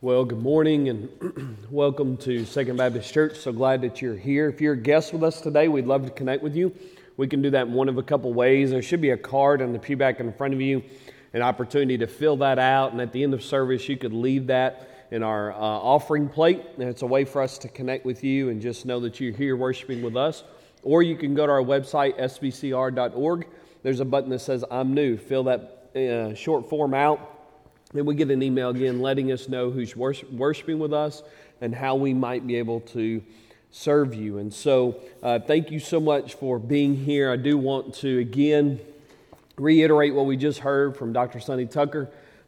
Well, good morning and welcome to Second Baptist Church. So glad that you're here. If you're a guest with us today, we'd love to connect with you. We can do that in one of a couple ways. There should be a card on the pew back in front of you, an opportunity to fill that out. And at the end of service, you could leave that in our offering plate. And it's a way for us to connect with you and just know that you're here worshiping with us. Or you can go to our website, sbcr.org. There's a button that says I'm new. Fill that short form out. Then we get an email again letting us know who's worshiping with us and how we might be able to serve you. And so thank you so much for being here. I do want to again reiterate what we just heard from Dr. Sonny Tucker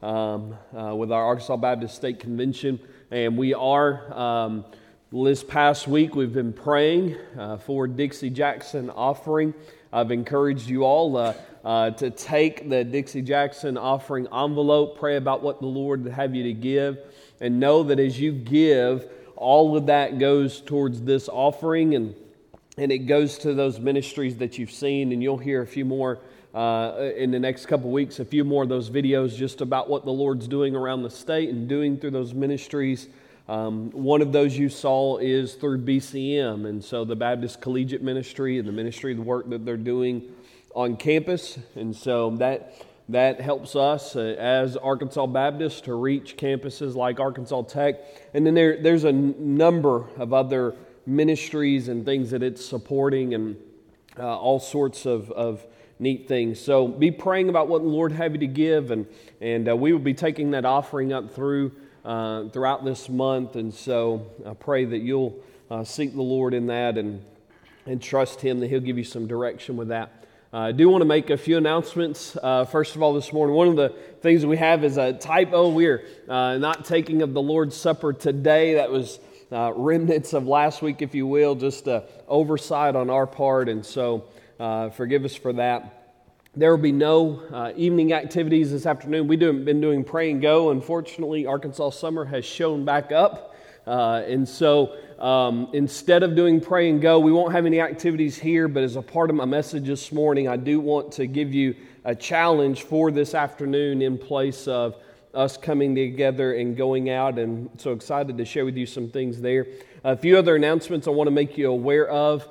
with our Arkansas Baptist State Convention. And we are, this past week, we've been praying for Dixie Jackson offering. I've encouraged you all to take the Dixie Jackson offering envelope, pray about what the Lord would have you to give, and know that as you give, all of that goes towards this offering, and it goes to those ministries that you've seen, and you'll hear a few more in the next couple weeks, a few more of those videos just about what the Lord's doing around the state and doing through those ministries. One of those you saw is through BCM, and so the Baptist Collegiate Ministry and the ministry, the work that they're doing on campus, and so that helps us as Arkansas Baptist to reach campuses like Arkansas Tech. And then there's a number of other ministries and things that it's supporting, and all sorts of neat things. So be praying about what the Lord have you to give, and we will be taking that offering up throughout this month. And so I pray that you'll seek the Lord in that and trust Him that He'll give you some direction with that. I do want to make a few announcements. First of all, this morning, one of the things we have is a typo. We're not taking of the Lord's Supper today. That was remnants of last week, if you will, just an oversight on our part, and so forgive us for that. There will be no evening activities this afternoon. We've been doing Pray and Go. Unfortunately, Arkansas summer has shown back up, and so instead of doing Pray and Go, we won't have any activities here, but as a part of my message this morning, I do want to give you a challenge for this afternoon in place of us coming together and going out, and so excited to share with you some things there. A few other announcements I want to make you aware of.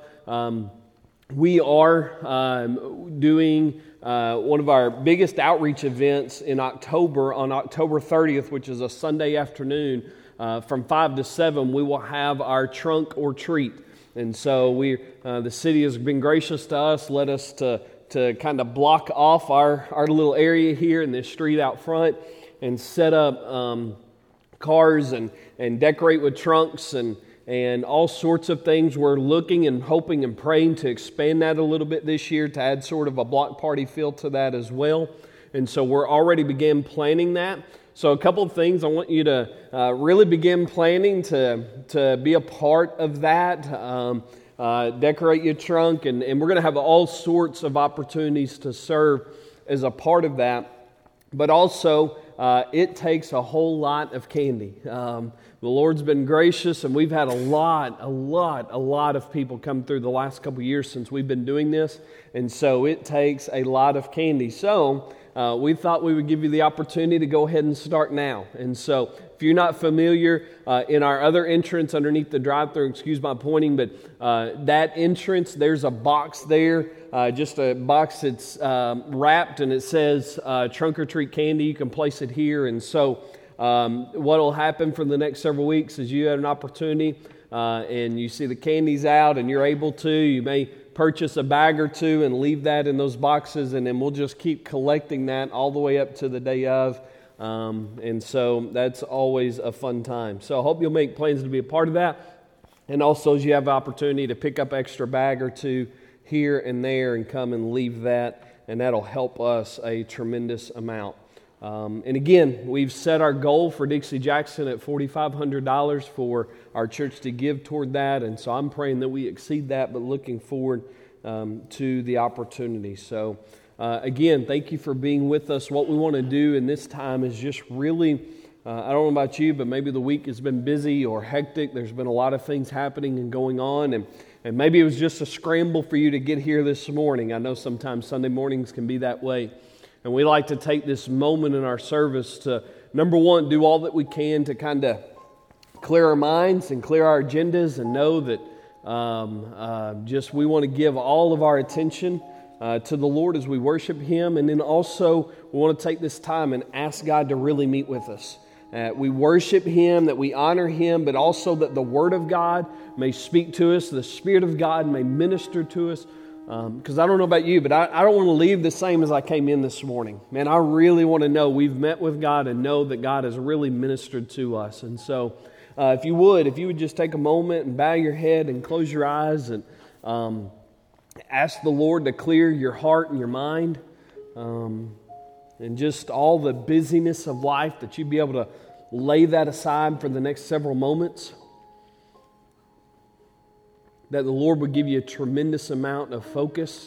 We are doing one of our biggest outreach events in October, on October 30th, which is a Sunday afternoon. From 5 to 7, we will have our trunk or treat. And so the city has been gracious to us, let us to kind of block off our little area here in this street out front and set up cars and decorate with trunks and all sorts of things. We're looking and hoping and praying to expand that a little bit this year to add sort of a block party feel to that as well. And so we're already began planning that. So a couple of things I want you to really begin planning to be a part of that. Decorate your trunk, and we're going to have all sorts of opportunities to serve as a part of that. But also, it takes a whole lot of candy. The Lord's been gracious, and we've had a lot of people come through the last couple of years since we've been doing this, and so it takes a lot of candy. So we thought we would give you the opportunity to go ahead and start now. And so if you're not familiar, in our other entrance underneath the drive-thru, excuse my pointing, but that entrance, there's a box there, just a box that's wrapped, and it says trunk or treat candy. You can place it here. And so what will happen for the next several weeks is you have an opportunity and you see the candies out and you're able to, you may purchase a bag or two and leave that in those boxes, and then we'll just keep collecting that all the way up to the day of. And so that's always a fun time. So I hope you'll make plans to be a part of that. And also as you have the opportunity to pick up extra bag or two here and there and come and leave that, and that'll help us a tremendous amount. And again, we've set our goal for Dixie Jackson at $4,500 for our church to give toward that. And so I'm praying that we exceed that, but looking forward to the opportunity. So again, thank you for being with us. What we want to do in this time is just really, I don't know about you, but maybe the week has been busy or hectic. There's been a lot of things happening and going on. And maybe it was just a scramble for you to get here this morning. I know sometimes Sunday mornings can be that way. And we like to take this moment in our service to number one, do all that we can to kind of clear our minds and clear our agendas and know that we want to give all of our attention to the Lord as we worship Him. And then also we want to take this time and ask God to really meet with us. We worship Him, that we honor Him, but also that the Word of God may speak to us, the Spirit of God may minister to us. Because I don't know about you, but I don't want to leave the same as I came in this morning. Man, I really want to know we've met with God and know that God has really ministered to us. And so if you would just take a moment and bow your head and close your eyes and ask the Lord to clear your heart and your mind and just all the busyness of life, that you'd be able to lay that aside for the next several moments. That the Lord would give you a tremendous amount of focus.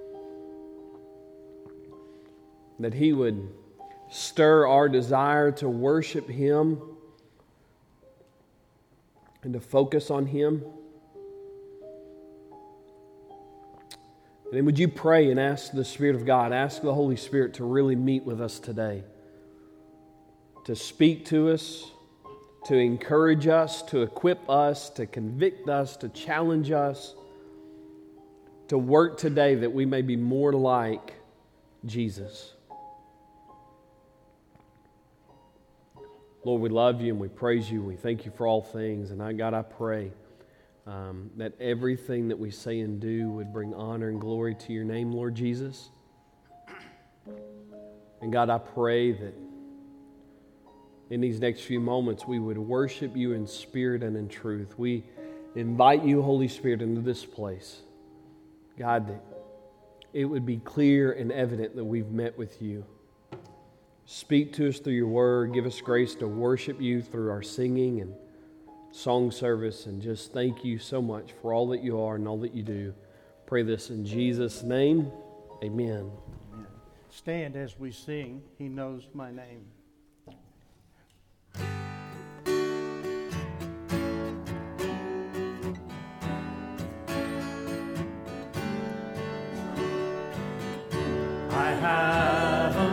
That He would stir our desire to worship Him and to focus on Him. And then would you pray and ask the Spirit of God, ask the Holy Spirit to really meet with us today, to speak to us, to encourage us, to equip us, to convict us, to challenge us, to work today that we may be more like Jesus. Lord, we love You and we praise You. We thank You for all things. And God, I pray that everything that we say and do would bring honor and glory to Your name, Lord Jesus. And God, I pray that in these next few moments we would worship You in spirit and in truth. We invite You, Holy Spirit, into this place. God, that it would be clear and evident that we've met with You. Speak to us through Your word. Give us grace to worship You through our singing and song service. And just thank You so much for all that You are and all that You do. Pray this in Jesus' name. Amen. Amen. Stand as we sing, He Knows My Name. I have a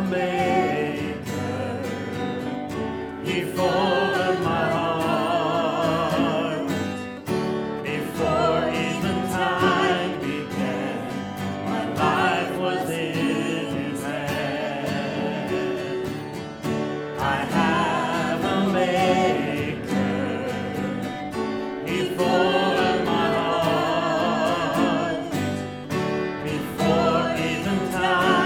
Maker, He folded my heart. Before even time began, my life was in His hand. I have a Maker, He folded my heart. Before even time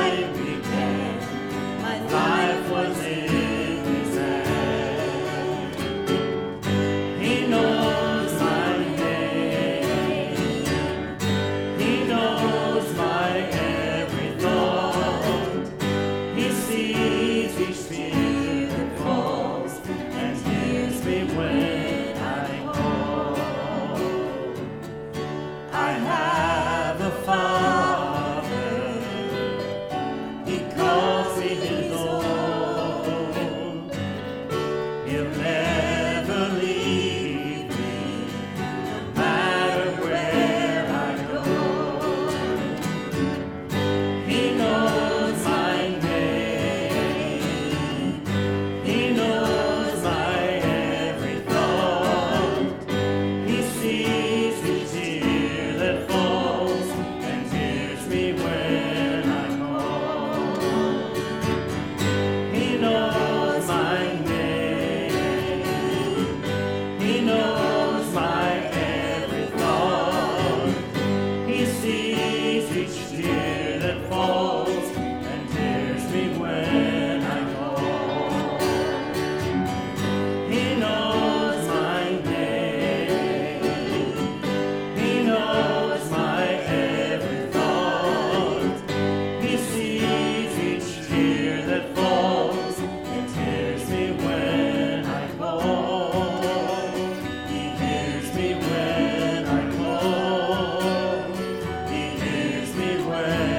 When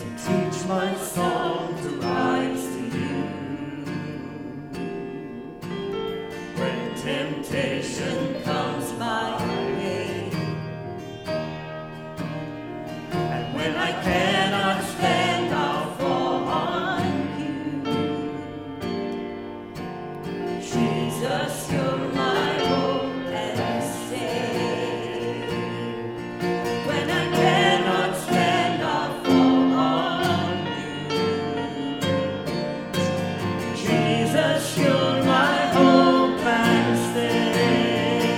teach my song to rise to you. When temptation comes my way, and when I cannot stand, I'll fall on you. Jesus, you're my hope and stay. When I cannot stand, I'll fall on you. Jesus, you're my hope and stay.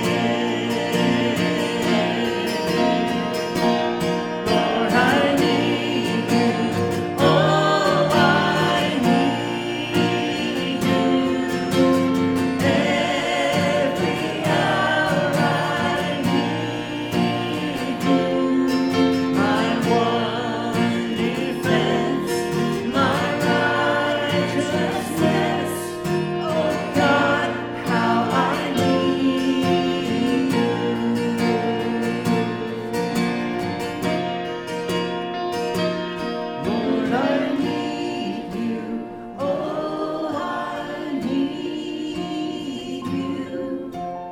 Lord, I need you. Oh, I need you. Every hour I need you. My one defense, my righteousness. Oh God, how I need you. Lord, I need you. Oh, I need you.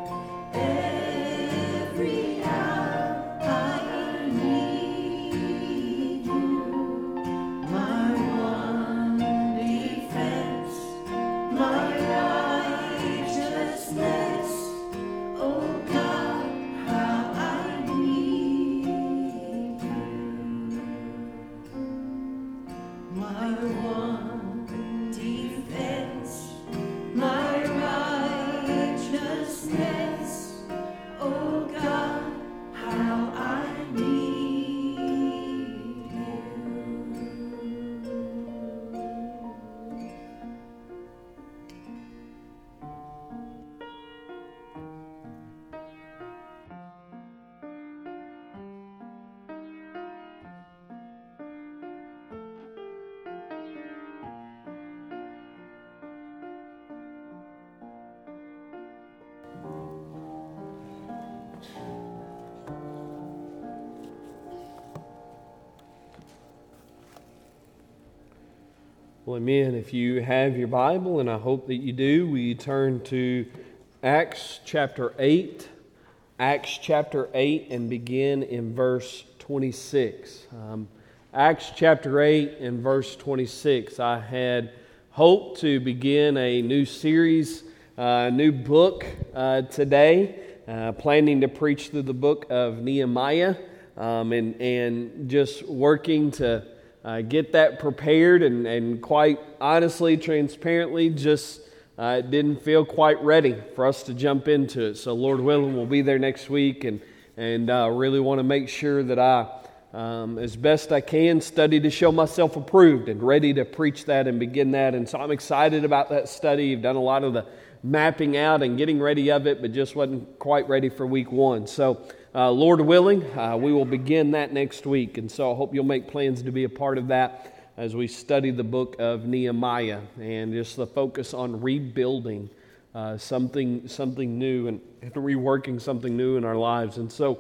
Every hour I need you. My one defense, my righteousness. Oh God, how I need you. My one defense, my righteousness. Oh God, how I need you. Well, amen. If you have your Bible, and I hope that you do, we turn to Acts chapter 8. Acts chapter 8 and begin in verse 26. Acts chapter 8 and verse 26. I had hoped to begin a new series, a new book today, planning to preach through the book of Nehemiah, and just working to get that prepared, and quite honestly, transparently, just didn't feel quite ready for us to jump into it. So Lord willing, we'll be there next week, and really want to make sure that I, as best I can, study to show myself approved and ready to preach that and begin that. And so I'm excited about that study. I've done a lot of the mapping out and getting ready of it, but just wasn't quite ready for week one. So Lord willing, we will begin that next week. And so I hope you'll make plans to be a part of that as we study the book of Nehemiah and just the focus on rebuilding something new and reworking something new in our lives. And so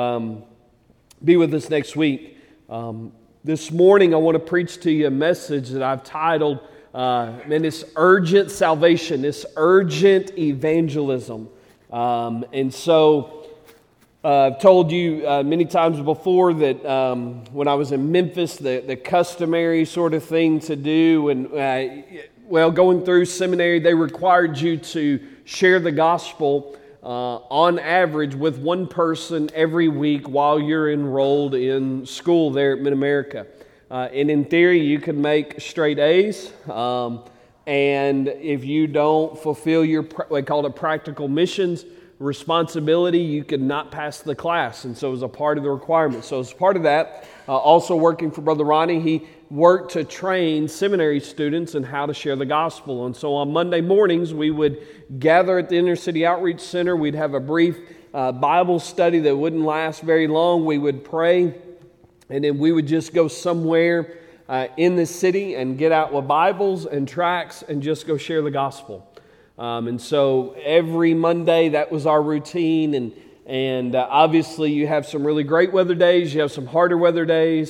be with us next week. This morning I want to preach to you a message that I've titled, this urgent salvation, this urgent evangelism. And so I've told you many times before that when I was in Memphis, the customary sort of thing to do, and going through seminary, they required you to share the gospel on average with one person every week while you're enrolled in school there at Mid-America. And in theory, you can make straight A's, and if you don't fulfill your, they call it practical missions responsibility, you could not pass the class. And so it was a part of the requirement. So as part of that, also working for Brother Ronnie, he worked to train seminary students in how to share the gospel. And so on Monday mornings, we would gather at the Inner City Outreach Center. We'd have a brief Bible study that wouldn't last very long. We would pray, and then we would just go somewhere in the city and get out with Bibles and tracts and just go share the gospel. And so every Monday, that was our routine. And obviously, you have some really great weather days. You have some harder weather days.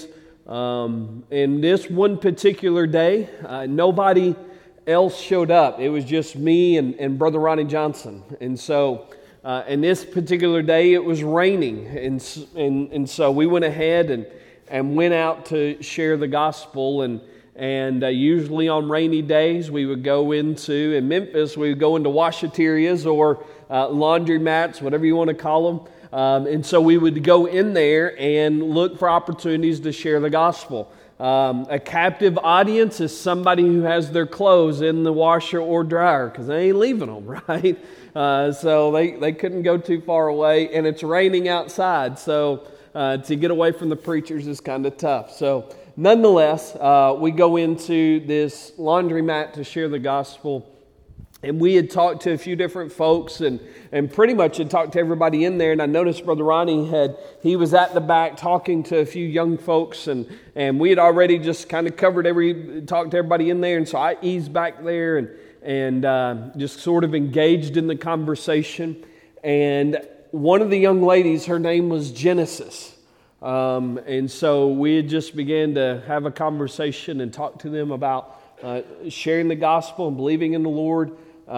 And this one particular day, nobody else showed up. It was just me and Brother Ronnie Johnson. And so, and this particular day, it was raining. And so we went ahead and went out to share the gospel. And usually on rainy days, we would go in Memphis, we would go into washaterias or laundromats, whatever you want to call them. And so we would go in there and look for opportunities to share the gospel. A captive audience is somebody who has their clothes in the washer or dryer because they ain't leaving them, right? So they couldn't go too far away, and it's raining outside. So to get away from the preachers is kind of tough. So nonetheless, we go into this laundromat to share the gospel. And we had talked to a few different folks and pretty much had talked to everybody in there. And I noticed Brother Ronnie he was at the back talking to a few young folks. And we had already just kind of talked to everybody in there. And so I eased back there and just sort of engaged in the conversation. And one of the young ladies, her name was Genesis. And so we had just began to have a conversation and talk to them about sharing the gospel and believing in the Lord.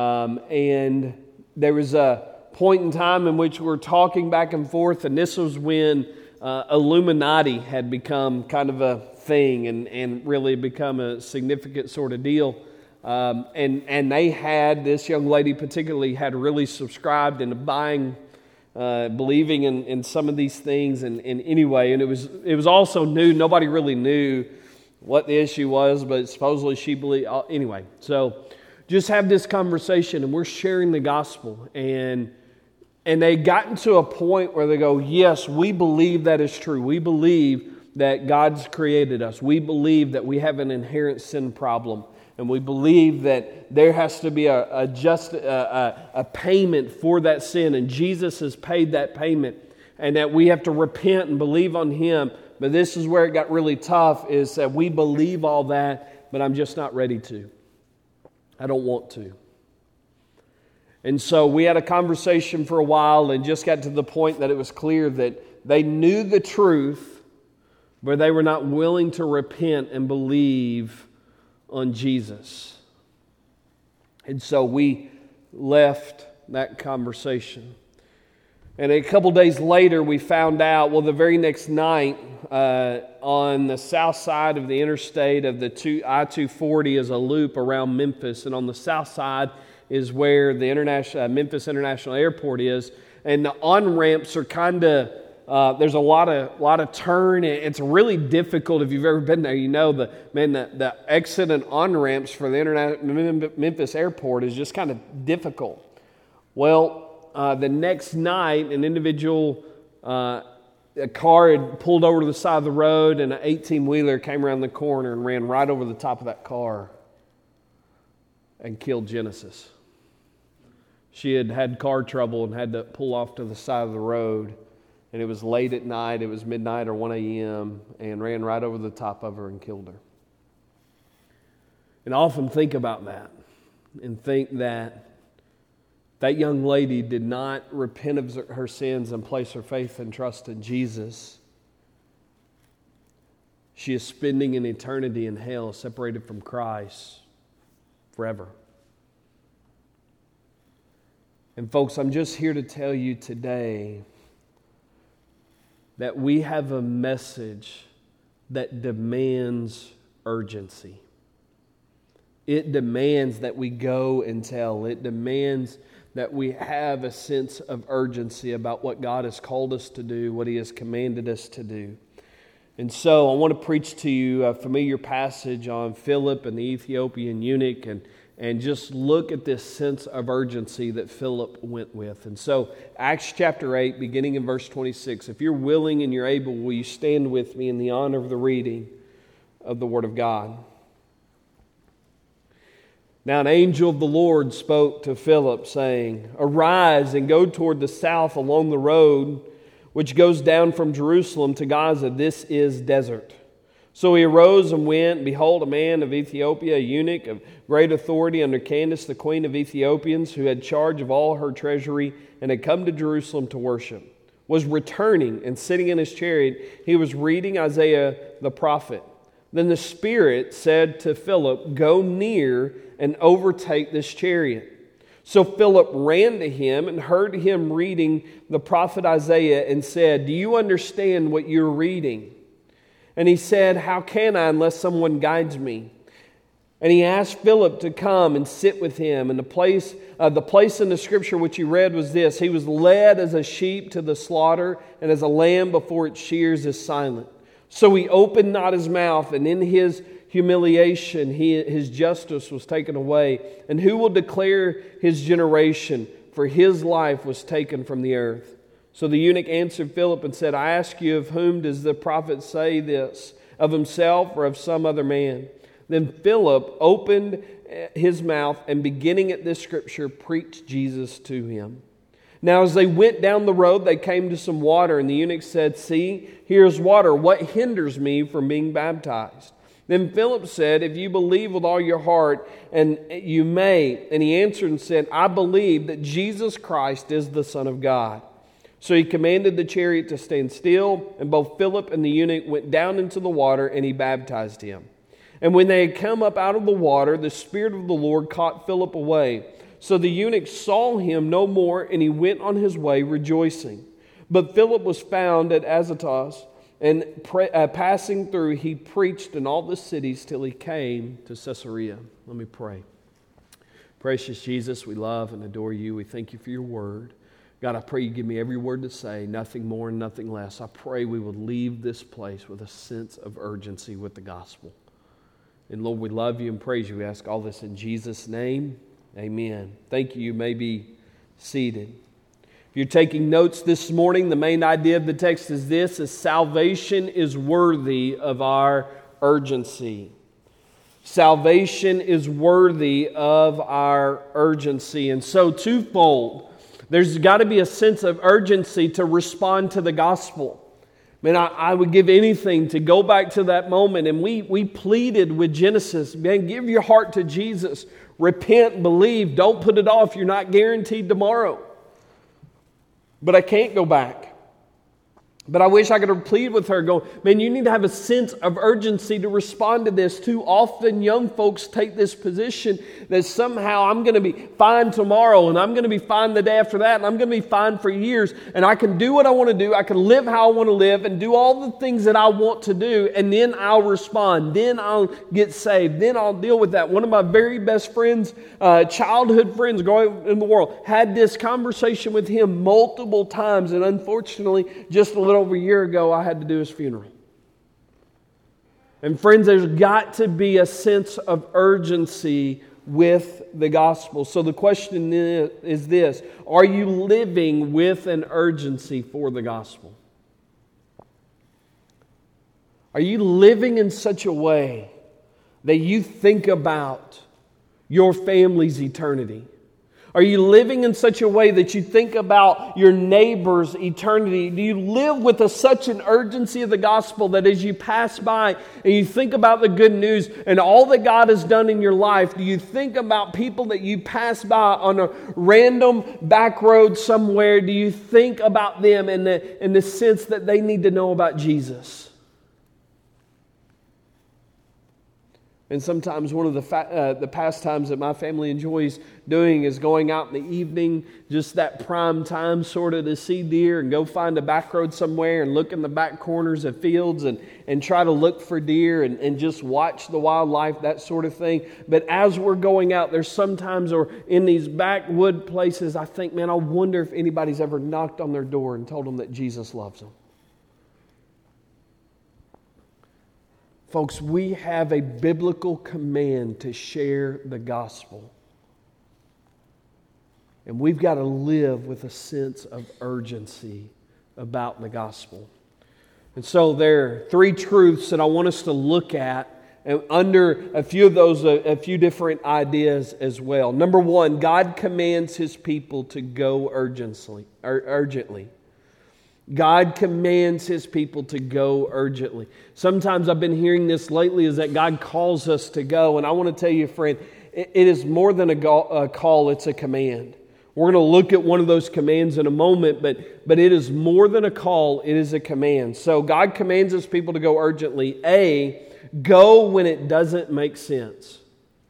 And there was a point in time in which we were talking back and forth, and this was when Illuminati had become kind of a thing and really become a significant sort of deal. And they had, this young lady particularly, had really subscribed into believing in some of these things. And anyway, and it was also new. Nobody really knew what the issue was, but supposedly she believed. Anyway, so just have this conversation, and we're sharing the gospel, and they gotten to a point where they go, yes, we believe that is true. We believe that God's created us. We believe that we have an inherent sin problem, and we believe that there has to be a payment for that sin, and Jesus has paid that payment, and that we have to repent and believe on Him. But this is where it got really tough, is that we believe all that, but I'm just not ready to. I don't want to. And so we had a conversation for a while and just got to the point that it was clear that they knew the truth, but they were not willing to repent and believe on Jesus. And so we left that conversation. And a couple days later, we found out, the very next night, on the south side of the interstate of the I-240 is a loop around Memphis, and on the south side is where the Memphis International Airport is. And the on-ramps are kind of, there's a lot of turn. It's really difficult. If you've ever been there, you know the exit and on-ramps for the Memphis Airport is just kind of difficult. Well, the next night, an individual, a car had pulled over to the side of the road, and an 18-wheeler came around the corner and ran right over the top of that car and killed Genesis. She had had car trouble and had to pull off to the side of the road, and it was late at night. It was midnight or 1 a.m., and ran right over the top of her and killed her. And I often think about that and think that young lady did not repent of her sins and place her faith and trust in Jesus. She is spending an eternity in hell, separated from Christ forever. And folks, I'm just here to tell you today that we have a message that demands urgency. It demands that we go and tell. It demands that we have a sense of urgency about what God has called us to do, what He has commanded us to do. And so I want to preach to you a familiar passage on Philip and the Ethiopian eunuch, and just look at this sense of urgency that Philip went with. And so Acts chapter 8, beginning in verse 26. If you're willing and you're able, will you stand with me in the honor of the reading of the Word of God? Now an angel of the Lord spoke to Philip, saying, "Arise and go toward the south along the road which goes down from Jerusalem to Gaza. This is desert." So he arose and went, and behold, a man of Ethiopia, a eunuch of great authority under Candace, the queen of Ethiopians, who had charge of all her treasury, and had come to Jerusalem to worship. was returning and sitting in his chariot, he was reading Isaiah the prophet. Then the Spirit said to Philip, "Go near and overtake this chariot." So Philip ran to him and heard him reading the prophet Isaiah and said, "Do you understand what you're reading?" And he said, "How can I unless someone guides me?" And he asked Philip to come and sit with him. And the place in the scripture which he read was this: "He was led as a sheep to the slaughter, and as a lamb before its shears is silent. So he opened not his mouth, and in his humiliation his justice was taken away. And who will declare his generation? For his life was taken from the earth." So the eunuch answered Philip and said, "I ask you, of whom does the prophet say this? Of himself or of some other man?" Then Philip opened his mouth and, beginning at this scripture, preached Jesus to him. Now as they went down the road, they came to some water, and the eunuch said, "See, here is water. What hinders me from being baptized?" Then Philip said, "If you believe with all your heart, and you may." And he answered and said, "I believe that Jesus Christ is the Son of God." So he commanded the chariot to stand still, and both Philip and the eunuch went down into the water, and he baptized him. And when they had come up out of the water, the Spirit of the Lord caught Philip away. So the eunuch saw him no more, and he went on his way rejoicing. But Philip was found at Azotus, and passing through, he preached in all the cities till he came to Caesarea. Let me pray. Precious Jesus, we love and adore you. We thank you for your word. God, I pray you give me every word to say, nothing more and nothing less. I pray we would leave this place with a sense of urgency with the gospel. And Lord, we love you and praise you. We ask all this in Jesus' name. Amen. Thank you. You may be seated. If you're taking notes this morning, the main idea of the text is this: is salvation is worthy of our urgency. Salvation is worthy of our urgency. And so twofold. There's got to be a sense of urgency to respond to the gospel. Man, I would give anything to go back to that moment. And we pleaded with Genesis, man, give your heart to Jesus. Repent, believe, don't put it off. You're not guaranteed tomorrow. But I can't go back. But I wish I could have pleaded with her, go, man, you need to have a sense of urgency to respond to this. Too often young folks take this position that somehow I'm going to be fine tomorrow, and I'm going to be fine the day after that, and I'm going to be fine for years, and I can do what I want to do, I can live how I want to live, and do all the things that I want to do, and then I'll respond, then I'll get saved, then I'll deal with that. One of my very best friends, childhood friends growing up in the world, had this conversation with him multiple times, and unfortunately, just a little over a year ago, I had to do his funeral. And friends, there's got to be a sense of urgency with the gospel. So the question is this: are you living with an urgency for the gospel? Are you living in such a way that you think about your family's eternity? Are you living in such a way that you think about your neighbor's eternity? Do you live with such an urgency of the gospel that as you pass by and you think about the good news and all that God has done in your life, do you think about people that you pass by on a random back road somewhere? Do you think about them in the sense that they need to know about Jesus? And sometimes one of the pastimes that my family enjoys doing is going out in the evening, just that prime time sort of to see deer, and go find a back road somewhere and look in the back corners of fields and try to look for deer and just watch the wildlife, that sort of thing. But as we're going out, there's sometimes, or in these backwood places, I think, man, I wonder if anybody's ever knocked on their door and told them that Jesus loves them. Folks, we have a biblical command to share the gospel. And we've got to live with a sense of urgency about the gospel. And so there are three truths that I want us to look at, and under a few of those, a few different ideas as well. Number one, God commands His people to go urgently. God commands His people to go urgently. Sometimes I've been hearing this lately, is that God calls us to go. And I want to tell you, friend, it is more than a call, it's a command. We're going to look at one of those commands in a moment, but it is more than a call, it is a command. So God commands His people to go urgently. A, go when it doesn't make sense.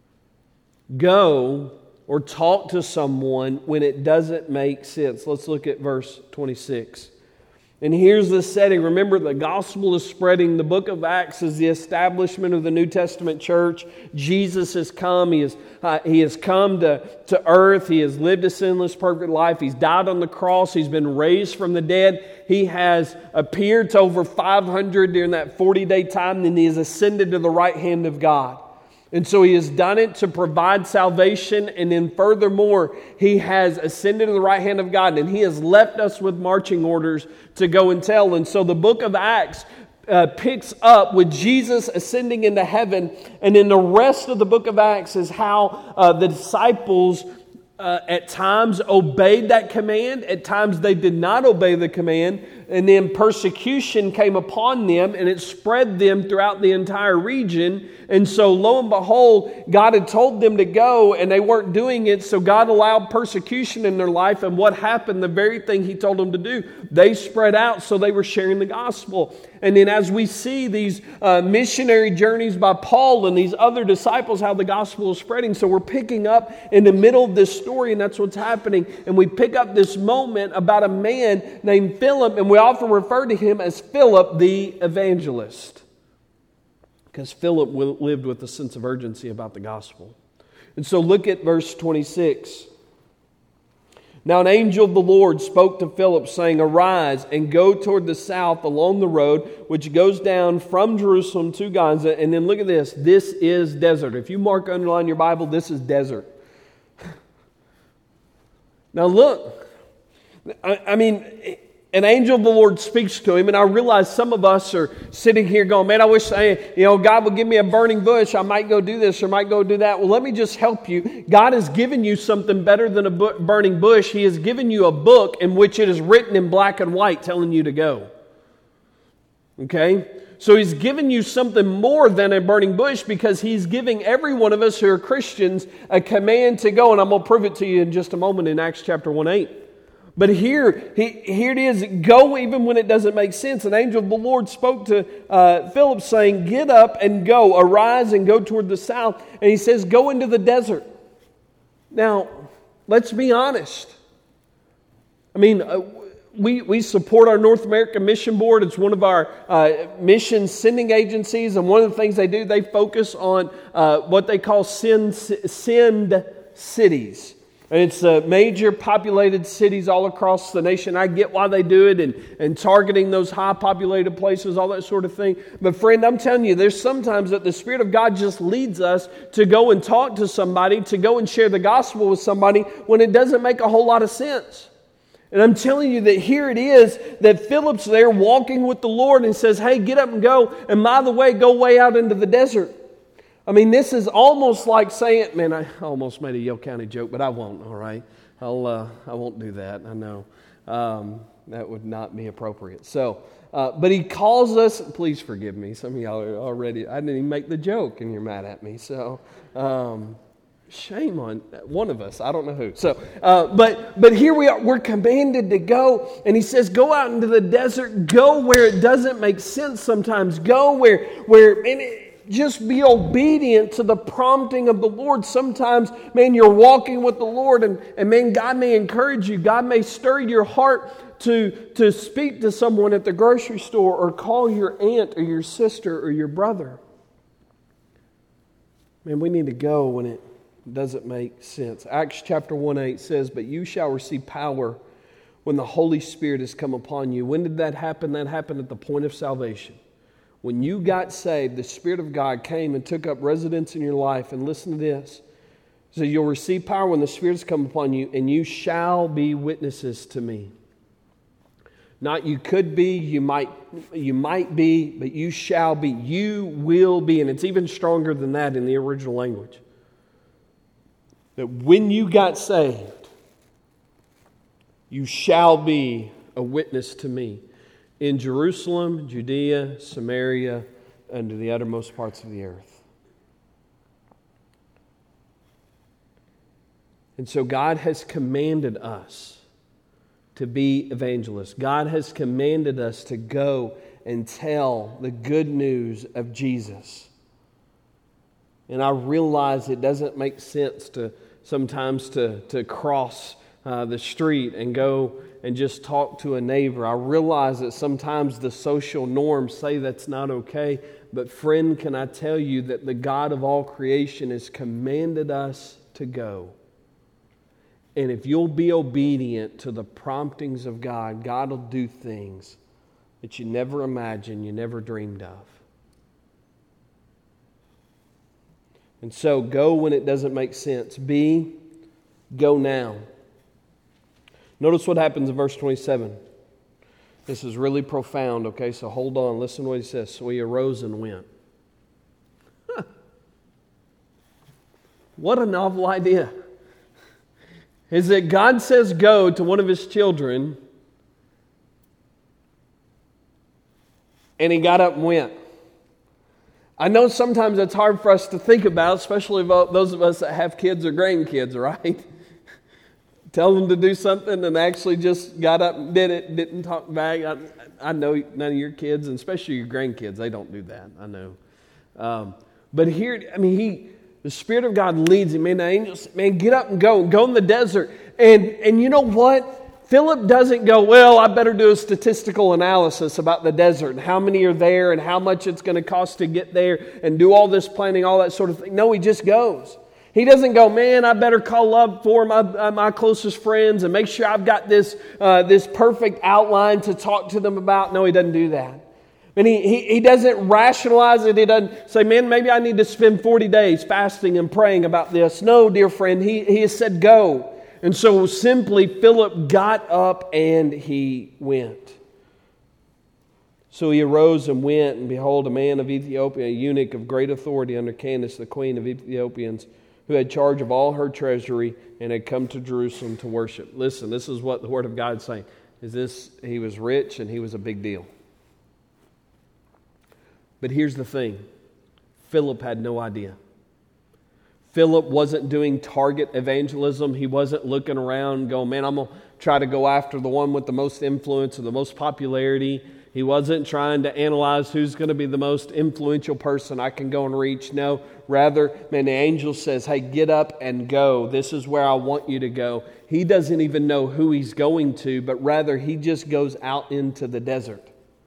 Go or talk to someone when it doesn't make sense. Let's look at verse 26. And here's the setting. Remember, the gospel is spreading. The book of Acts is the establishment of the New Testament church. Jesus has come. He has come to earth. He has lived a sinless, perfect life. He's died on the cross. He's been raised from the dead. He has appeared to over 500 during that 40-day time. Then He has ascended to the right hand of God. And so He has done it to provide salvation, and then furthermore, He has ascended to the right hand of God, and He has left us with marching orders to go and tell. And so the book of Acts picks up with Jesus ascending into heaven, and then the rest of the book of Acts is how the disciples at times obeyed that command, at times they did not obey the command, and then persecution came upon them and it spread them throughout the entire region. And so lo and behold, God had told them to go and they weren't doing it, so God allowed persecution in their life, and what happened? The very thing He told them to do. They spread out, so they were sharing the gospel. And then as we see these missionary journeys by Paul and these other disciples, how the gospel is spreading. So we're picking up in the middle of this story, and that's what's happening. And we pick up this moment about a man named Philip, and we often refer to him as Philip the evangelist, because Philip lived with a sense of urgency about the gospel. And so look at verse 26. Now an angel of the Lord spoke to Philip, saying, Arise and go toward the south along the road which goes down from Jerusalem to Gaza. And then look at this. This is desert. If you underline your Bible, this is desert. Now look. I mean, an angel of the Lord speaks to him, and I realize some of us are sitting here going, man, I wish God would give me a burning bush. I might go do this or might go do that. Well, let me just help you. God has given you something better than a burning bush. He has given you a book in which it is written in black and white telling you to go. Okay? So He's given you something more than a burning bush, because He's giving every one of us who are Christians a command to go. And I'm going to prove it to you in just a moment in Acts chapter 1:8. But here it is, go even when it doesn't make sense. An angel of the Lord spoke to Philip saying, get up and go, arise and go toward the south. And he says, go into the desert. Now, let's be honest. I mean, we support our North American Mission Board. It's one of our mission sending agencies. And one of the things they do, they focus on what they call send cities. And it's major populated cities all across the nation. I get why they do it, and targeting those high populated places, all that sort of thing. But friend, I'm telling you, there's sometimes that the Spirit of God just leads us to go and talk to somebody, to go and share the gospel with somebody when it doesn't make a whole lot of sense. And I'm telling you that here it is that Philip's there walking with the Lord and says, hey, get up and go. And by the way, go way out into the desert. I mean, this is almost like saying, man, I almost made a Yale County joke, but I won't, all right? I won't do that, I know. That would not be appropriate. So, but He calls us, please forgive me. Some of y'all are already, I didn't even make the joke and you're mad at me. So, shame on one of us. I don't know who. So, but here we are. We're commanded to go. And He says, go out into the desert. Go where it doesn't make sense sometimes. Go where just be obedient to the prompting of the Lord. Sometimes, man, you're walking with the Lord, and man, God may encourage you. God may stir your heart to speak to someone at the grocery store, or call your aunt or your sister or your brother. Man, we need to go when it doesn't make sense. Acts chapter 1:8 says, but you shall receive power when the Holy Spirit has come upon you. When did that happen? That happened at the point of salvation. When you got saved, the Spirit of God came and took up residence in your life. And listen to this. So you'll receive power when the Spirit has come upon you, and you shall be witnesses to me. Not you could be, you might be, but you shall be. You will be. And it's even stronger than that in the original language. That when you got saved, you shall be a witness to me. In Jerusalem, Judea, Samaria, and to the uttermost parts of the earth. And so God has commanded us to be evangelists. God has commanded us to go and tell the good news of Jesus. And I realize it doesn't make sense to sometimes to cross the street and go and just talk to a neighbor. I realize that sometimes the social norms say that's not okay. But friend, can I tell you that the God of all creation has commanded us to go. And if you'll be obedient to the promptings of God, God will do things that you never imagined, you never dreamed of. And so go when it doesn't make sense. B, go now. Notice what happens in verse 27. This is really profound, okay? So hold on. Listen to what he says. So he arose and went. Huh. What a novel idea. Is that God says go to one of His children, and he got up and went. I know sometimes it's hard for us to think about, especially about those of us that have kids or grandkids, right? Tell them to do something and actually just got up and did it, didn't talk back. I know none of your kids, and especially your grandkids, they don't do that, I know. But here, the Spirit of God leads him. Man, the angels, get up and go in the desert. And you know what? Philip doesn't go, well, I better do a statistical analysis about the desert and how many are there and how much it's going to cost to get there and do all this planning, all that sort of thing. No, he just goes. He doesn't go, man, I better call up for my closest friends and make sure I've got this perfect outline to talk to them about. No, he doesn't do that. And he doesn't rationalize it. He doesn't say, man, maybe I need to spend 40 days fasting and praying about this. No, dear friend, he has said go. And so simply Philip got up and he went. So he arose and went, and behold, a man of Ethiopia, a eunuch of great authority under Candace, the queen of Ethiopians, who had charge of all her treasury and had come to Jerusalem to worship. Listen, this is what the Word of God is saying. He was rich and he was a big deal. But here's the thing. Philip had no idea. Philip wasn't doing target evangelism. He wasn't looking around going, man, I'm going to try to go after the one with the most influence or the most popularity. He wasn't trying to analyze who's going to be the most influential person I can go and reach. No, rather, man, the angel says, hey, get up and go. This is where I want you to go. He doesn't even know who he's going to, but rather he just goes out into the desert.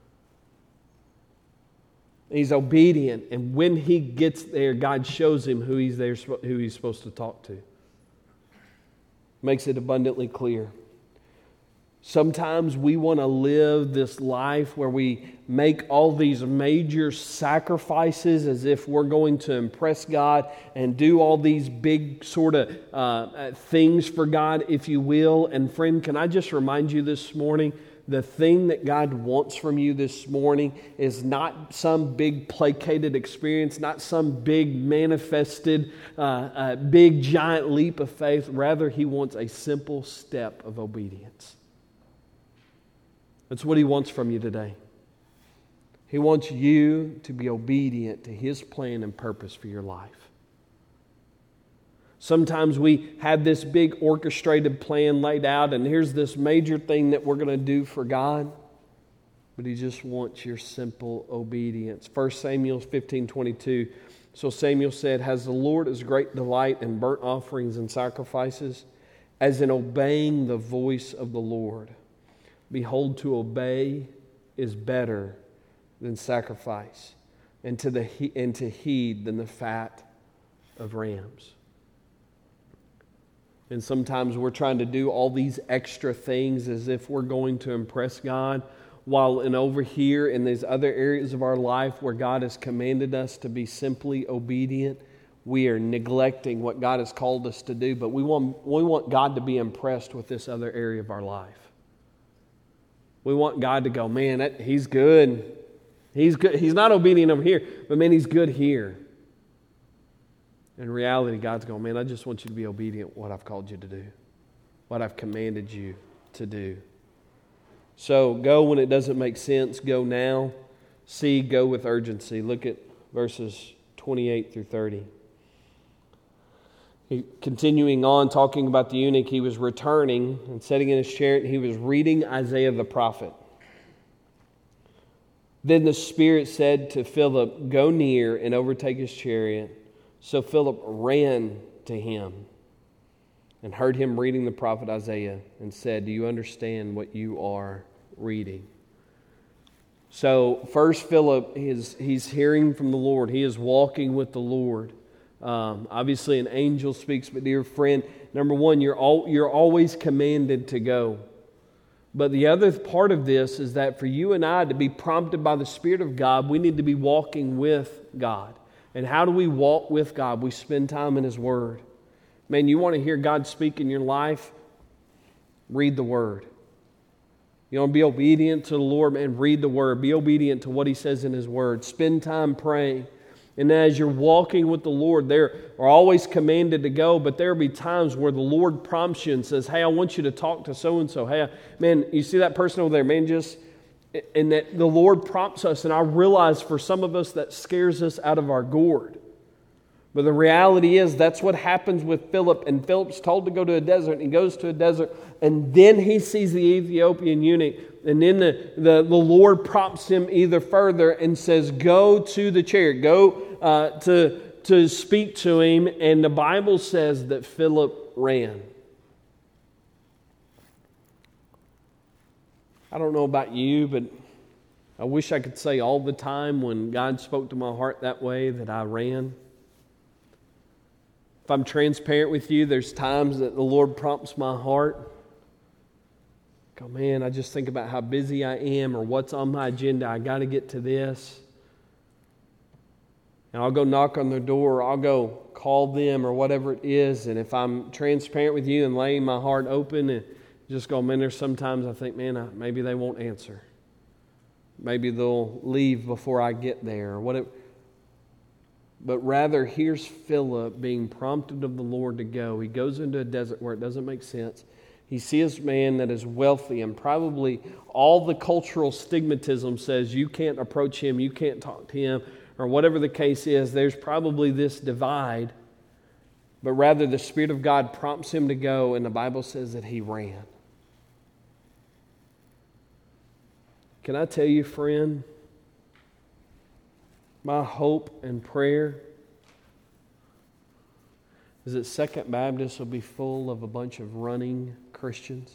He's obedient, and when he gets there, God shows him who he's supposed to talk to. Makes it abundantly clear. Sometimes we want to live this life where we make all these major sacrifices as if we're going to impress God and do all these big sort of things for God, if you will. And friend, can I just remind you this morning, the thing that God wants from you this morning is not some big placated experience, not some big manifested, big giant leap of faith. Rather, He wants a simple step of obedience. That's what He wants from you today. He wants you to be obedient to His plan and purpose for your life. Sometimes we have this big orchestrated plan laid out, and here's this major thing that we're going to do for God. But He just wants your simple obedience. 1 Samuel 15:22. So Samuel said, has the Lord as great delight in burnt offerings and sacrifices as in obeying the voice of the Lord? Behold, to obey is better than sacrifice, and to heed than the fat of rams. And sometimes we're trying to do all these extra things as if we're going to impress God, while over here in these other areas of our life where God has commanded us to be simply obedient, we are neglecting what God has called us to do. But we want God to be impressed with this other area of our life. We want God to go, man, He's good. He's good. He's not obedient over here, but man, He's good here. In reality, God's going, man, I just want you to be obedient to what I've called you to do, what I've commanded you to do. So go when it doesn't make sense. Go now. C, go with urgency. Look at verses 28 through 30. Continuing on, talking about the eunuch, he was returning and sitting in his chair, and he was reading Isaiah the prophet. Then the Spirit said to Philip, "Go near and overtake his chariot." So Philip ran to him and heard him reading the prophet Isaiah and said, "Do you understand what you are reading?" So first Philip, he's hearing from the Lord. He is walking with the Lord. Obviously an angel speaks, but dear friend, number one, you're always commanded to go. But the other part of this is that for you and I to be prompted by the Spirit of God, we need to be walking with God. And how do we walk with God? We spend time in His Word. Man, you want to hear God speak in your life? Read the Word. You want to be obedient to the Lord? Man, read the Word. Be obedient to what He says in His Word. Spend time praying. And as you're walking with the Lord, they are always commanded to go, but there will be times where the Lord prompts you and says, "Hey, I want you to talk to so-and-so. Hey, man, you see that person over there? Man, and that the Lord prompts us. And I realize for some of us that scares us out of our gourd. But the reality is that's what happens with Philip. And Philip's told to go to a desert. And he goes to a desert. And then he sees the Ethiopian eunuch. And then the Lord prompts him either further and says, "Go to the chariot. Go to speak to him." And the Bible says that Philip ran. I don't know about you, but I wish I could say all the time when God spoke to my heart that way that I ran. If I'm transparent with you, there's times that the Lord prompts my heart. Go, man, I just think about how busy I am or what's on my agenda. I got to get to this. And I'll go knock on their door, or I'll go call them or whatever it is. And if I'm transparent with you and laying my heart open and just go, man, there's sometimes I think, man, maybe they won't answer. Maybe they'll leave before I get there or whatever. But rather, here's Philip being prompted of the Lord to go. He goes into a desert where it doesn't make sense. He sees a man that is wealthy, and probably all the cultural stigmatism says you can't approach him, you can't talk to him, or whatever the case is. There's probably this divide. But rather, the Spirit of God prompts him to go, and the Bible says that he ran. Can I tell you, friend, my hope and prayer is that Second Baptist will be full of a bunch of running Christians.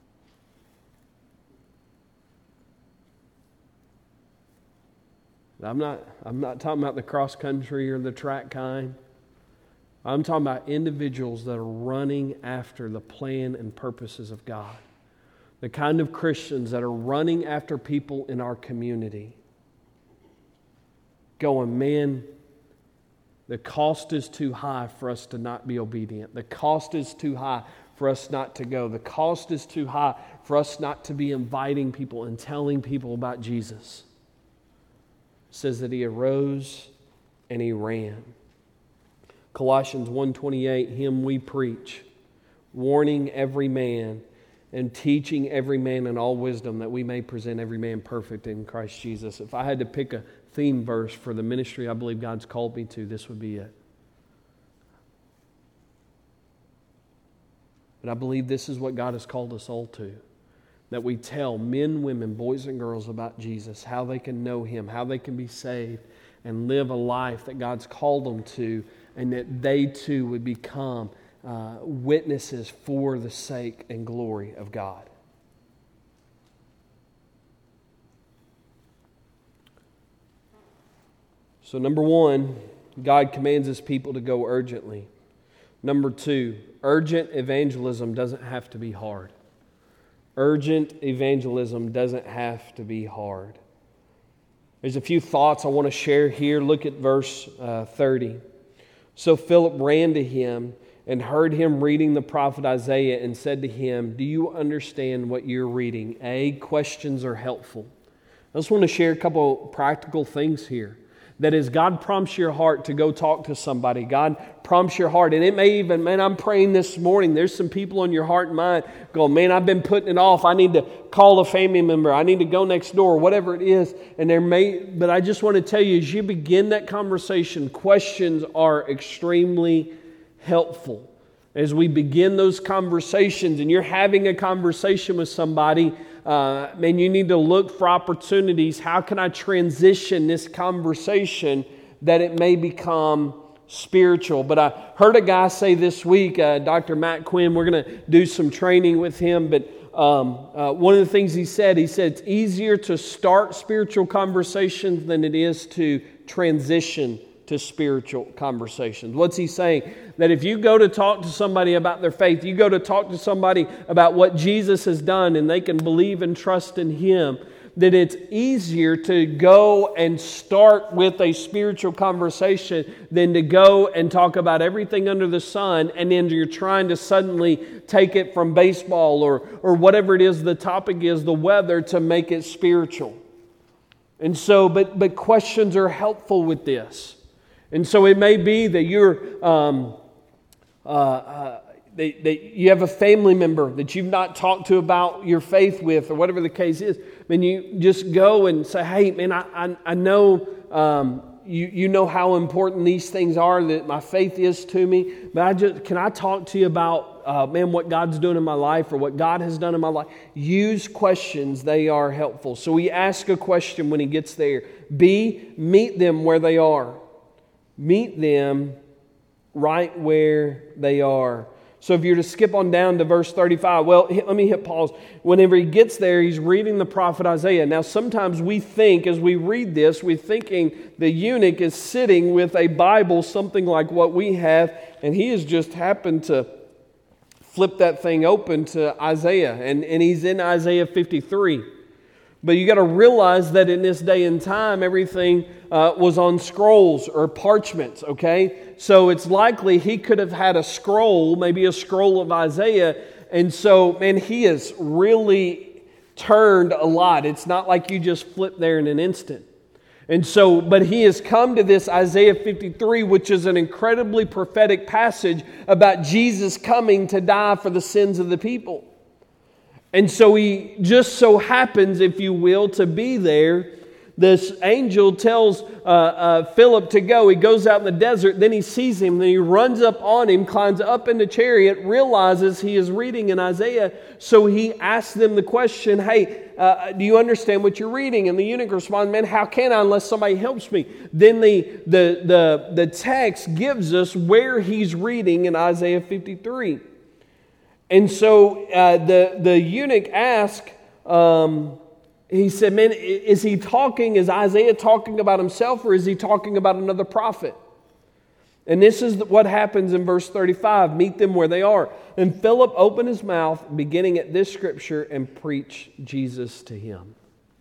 I'm not talking about the cross country or the track kind. I'm talking about individuals that are running after the plan and purposes of God. The kind of Christians that are running after people in our community. Going, man, the cost is too high for us to not be obedient. The cost is too high for us not to go. The cost is too high for us not to be inviting people and telling people about Jesus. It says that he arose and he ran. Colossians 1:28, him we preach, warning every man and teaching every man in all wisdom, that we may present every man perfect in Christ Jesus. If I had to pick a theme verse for the ministry I believe God's called me to, this would be it. But I believe this is what God has called us all to. That we tell men, women, boys and girls about Jesus, how they can know Him, how they can be saved, and live a life that God's called them to, and that they too would become witnesses for the sake and glory of God. So number one, God commands His people to go urgently. Number two, urgent evangelism doesn't have to be hard. Urgent evangelism doesn't have to be hard. There's a few thoughts I want to share here. Look at verse 30. So Philip ran to him and heard him reading the prophet Isaiah and said to him, "Do you understand what you're reading?" Questions are helpful. I just want to share a couple practical things here. That is, God prompts your heart to go talk to somebody. God prompts your heart. And it may even, man, I'm praying this morning. There's some people on your heart and mind going, man, I've been putting it off. I need to call a family member. I need to go next door, whatever it is. But I just want to tell you, as you begin that conversation, questions are extremely helpful. As we begin those conversations and you're having a conversation with somebody, man, you need to look for opportunities. How can I transition this conversation that it may become spiritual? But I heard a guy say this week, Dr. Matt Quinn, we're going to do some training with him, but one of the things he said it's easier to start spiritual conversations than it is to transition to spiritual conversations. What's he saying? That if you go to talk to somebody about their faith, you go to talk to somebody about what Jesus has done and they can believe and trust in Him, that it's easier to go and start with a spiritual conversation than to go and talk about everything under the sun and then you're trying to suddenly take it from baseball or whatever it is the topic is, the weather, to make it spiritual. And so, but questions are helpful with this. And so it may be that that you have a family member that you've not talked to about your faith with, or whatever the case is. Then you just go and say, "Hey, man, I know you know how important these things are, that my faith is to me. But can I talk to you about man, what God's doing in my life, or what God has done in my life?" Use questions; they are helpful. So he asks a question when he gets there. B, meet them where they are. Meet them right where they are. So if you're to skip on down to verse 35, well, let me hit pause. Whenever he gets there, he's reading the prophet Isaiah. Now, sometimes we think, as we read this, we're thinking the eunuch is sitting with a Bible, something like what we have, and he has just happened to flip that thing open to Isaiah, and he's in Isaiah 53. But you got to realize that in this day and time, everything was on scrolls or parchments, okay? So it's likely he could have had a scroll, maybe a scroll of Isaiah. And so, man, he has really turned a lot. It's not like you just flip there in an instant. And so, but he has come to this Isaiah 53, which is an incredibly prophetic passage about Jesus coming to die for the sins of the people. And so he just so happens, if you will, to be there. This angel tells Philip to go. He goes out in the desert. Then he sees him. Then he runs up on him, climbs up in the chariot, realizes he is reading in Isaiah. So he asks them the question, "Hey, do you understand what you're reading?" And the eunuch responds, "Man, how can I unless somebody helps me?" Then the text gives us where he's reading in Isaiah 53. And so the eunuch asked, he said, "Man, is Isaiah talking about himself, or is he talking about another prophet?" And this is what happens in verse 35. Meet them where they are. And Philip opened his mouth, beginning at this scripture, and preached Jesus to him.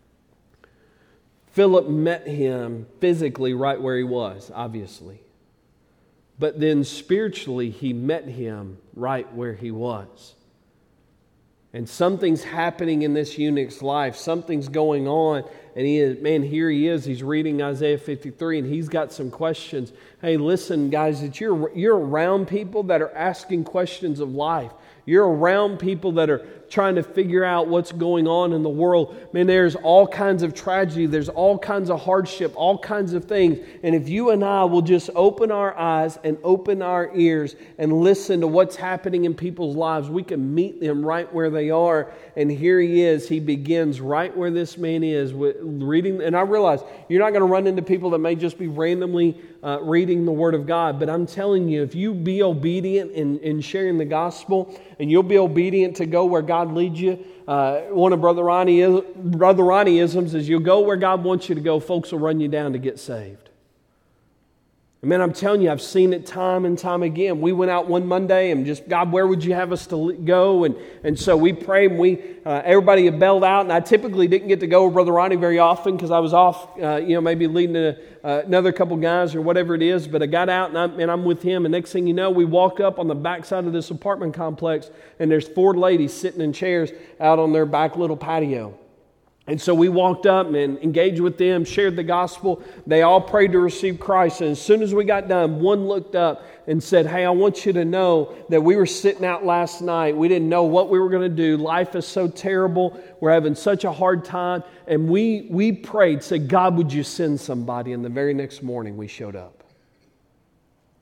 Philip met him physically right where he was, obviously. But then spiritually, he met him right where he was. And something's happening in this eunuch's life. Something's going on. And here he is. He's reading Isaiah 53, and he's got some questions. Hey, listen, guys, that you're around people that are asking questions of life. You're around people that are trying to figure out what's going on in the world. Man, there's all kinds of tragedy. There's all kinds of hardship, all kinds of things. And if you and I will just open our eyes and open our ears and listen to what's happening in people's lives, we can meet them right where they are. And here he is. He begins right where this man is with reading. And I realize you're not going to run into people that may just be randomly reading the Word of God. But I'm telling you, if you be obedient in sharing the gospel, and you'll be obedient to go where God leads you. One of Brother Ronnie-isms is you'll go where God wants you to go. Folks will run you down to get saved. And man, I'm telling you, I've seen it time and time again. We went out one Monday and just, "God, where would you have us to go?" And so we prayed, and everybody had bailed out. And I typically didn't get to go with Brother Ronnie very often because I was off, maybe leading another couple guys or whatever it is. But I got out, and I'm with him. And next thing you know, we walk up on the backside of this apartment complex, and there's 4 ladies sitting in chairs out on their back little patio. And so we walked up and engaged with them, shared the gospel. They all prayed to receive Christ. And as soon as we got done, one looked up and said, "Hey, I want you to know that we were sitting out last night. We didn't know what we were going to do. Life is so terrible. We're having such a hard time." And we prayed, said, "God, would you send somebody?" And the very next morning we showed up.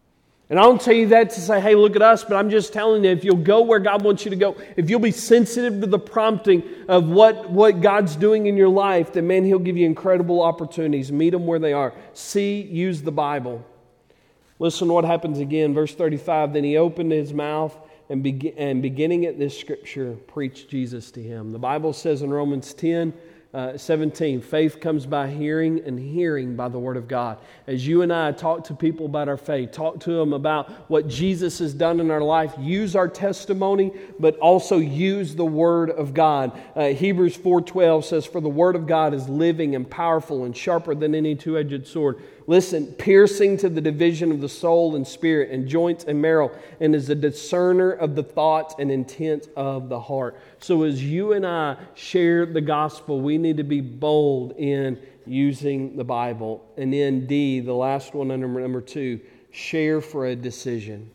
And I don't tell you that to say, hey, look at us, but I'm just telling you, if you'll go where God wants you to go, if you'll be sensitive to the prompting of what God's doing in your life, then man, He'll give you incredible opportunities. Meet them where they are. See, use the Bible. Listen to what happens again. Verse 35, then He opened His mouth and beginning at this scripture, preached Jesus to him. The Bible says in Romans 10:17, faith comes by hearing, and hearing by the Word of God. As you and I talk to people about our faith, talk to them about what Jesus has done in our life, use our testimony, but also use the Word of God. Hebrews 4:12 says, for the Word of God is living and powerful and sharper than any two-edged sword. Listen, piercing to the division of the soul and spirit and joints and marrow, and is a discerner of the thoughts and intent of the heart. So as you and I share the gospel, we need to be bold in using the Bible. And then D, the last one under number 2, share for a decision.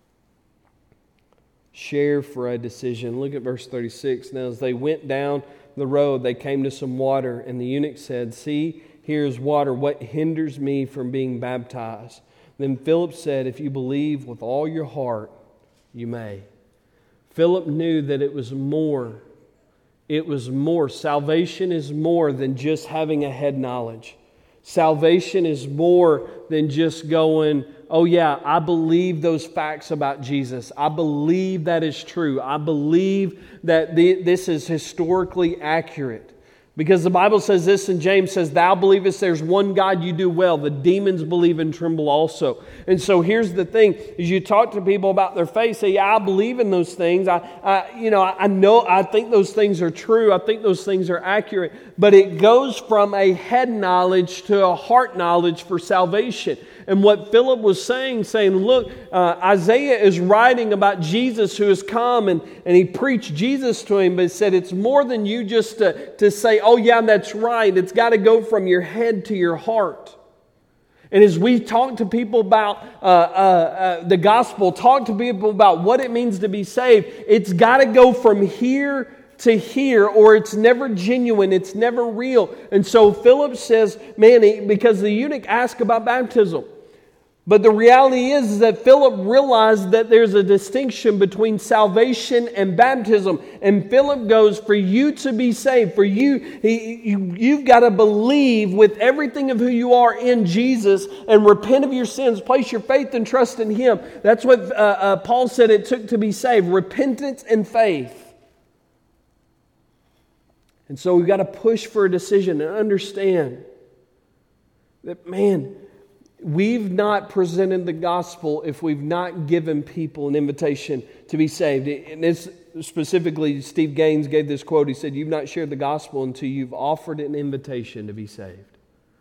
Share for a decision. Look at verse 36. Now as they went down the road, they came to some water, and the eunuch said, see, here is water. What hinders me from being baptized? Then Philip said, if you believe with all your heart, you may. Philip knew that it was more. It was more. Salvation is more than just having a head knowledge. Salvation is more than just going, oh yeah, I believe those facts about Jesus. I believe that is true. I believe that this is historically accurate. Because the Bible says this, and James says, thou believest there's one God, you do well. The demons believe and tremble also. And so here's the thing, as you talk to people about their faith, say, yeah, I believe in those things. I think those things are true. I think those things are accurate. But it goes from a head knowledge to a heart knowledge for salvation. And what Philip was saying, look, Isaiah is writing about Jesus who has come, and he preached Jesus to him, but he said it's more than you just to say, oh yeah, that's right. It's got to go from your head to your heart. And as we talk to people about the gospel, talk to people about what it means to be saved, it's got to go from here to here, or it's never genuine, it's never real. And so Philip says, because the eunuch asked about baptism. But the reality is that Philip realized that there's a distinction between salvation and baptism. And Philip goes, for you to be saved, for you've got to believe with everything of who you are in Jesus and repent of your sins. Place your faith and trust in Him. That's what Paul said it took to be saved. Repentance and faith. And so we've got to push for a decision and understand that, we've not presented the gospel if we've not given people an invitation to be saved. And it's specifically, Steve Gaines gave this quote. He said, you've not shared the gospel until you've offered an invitation to be saved.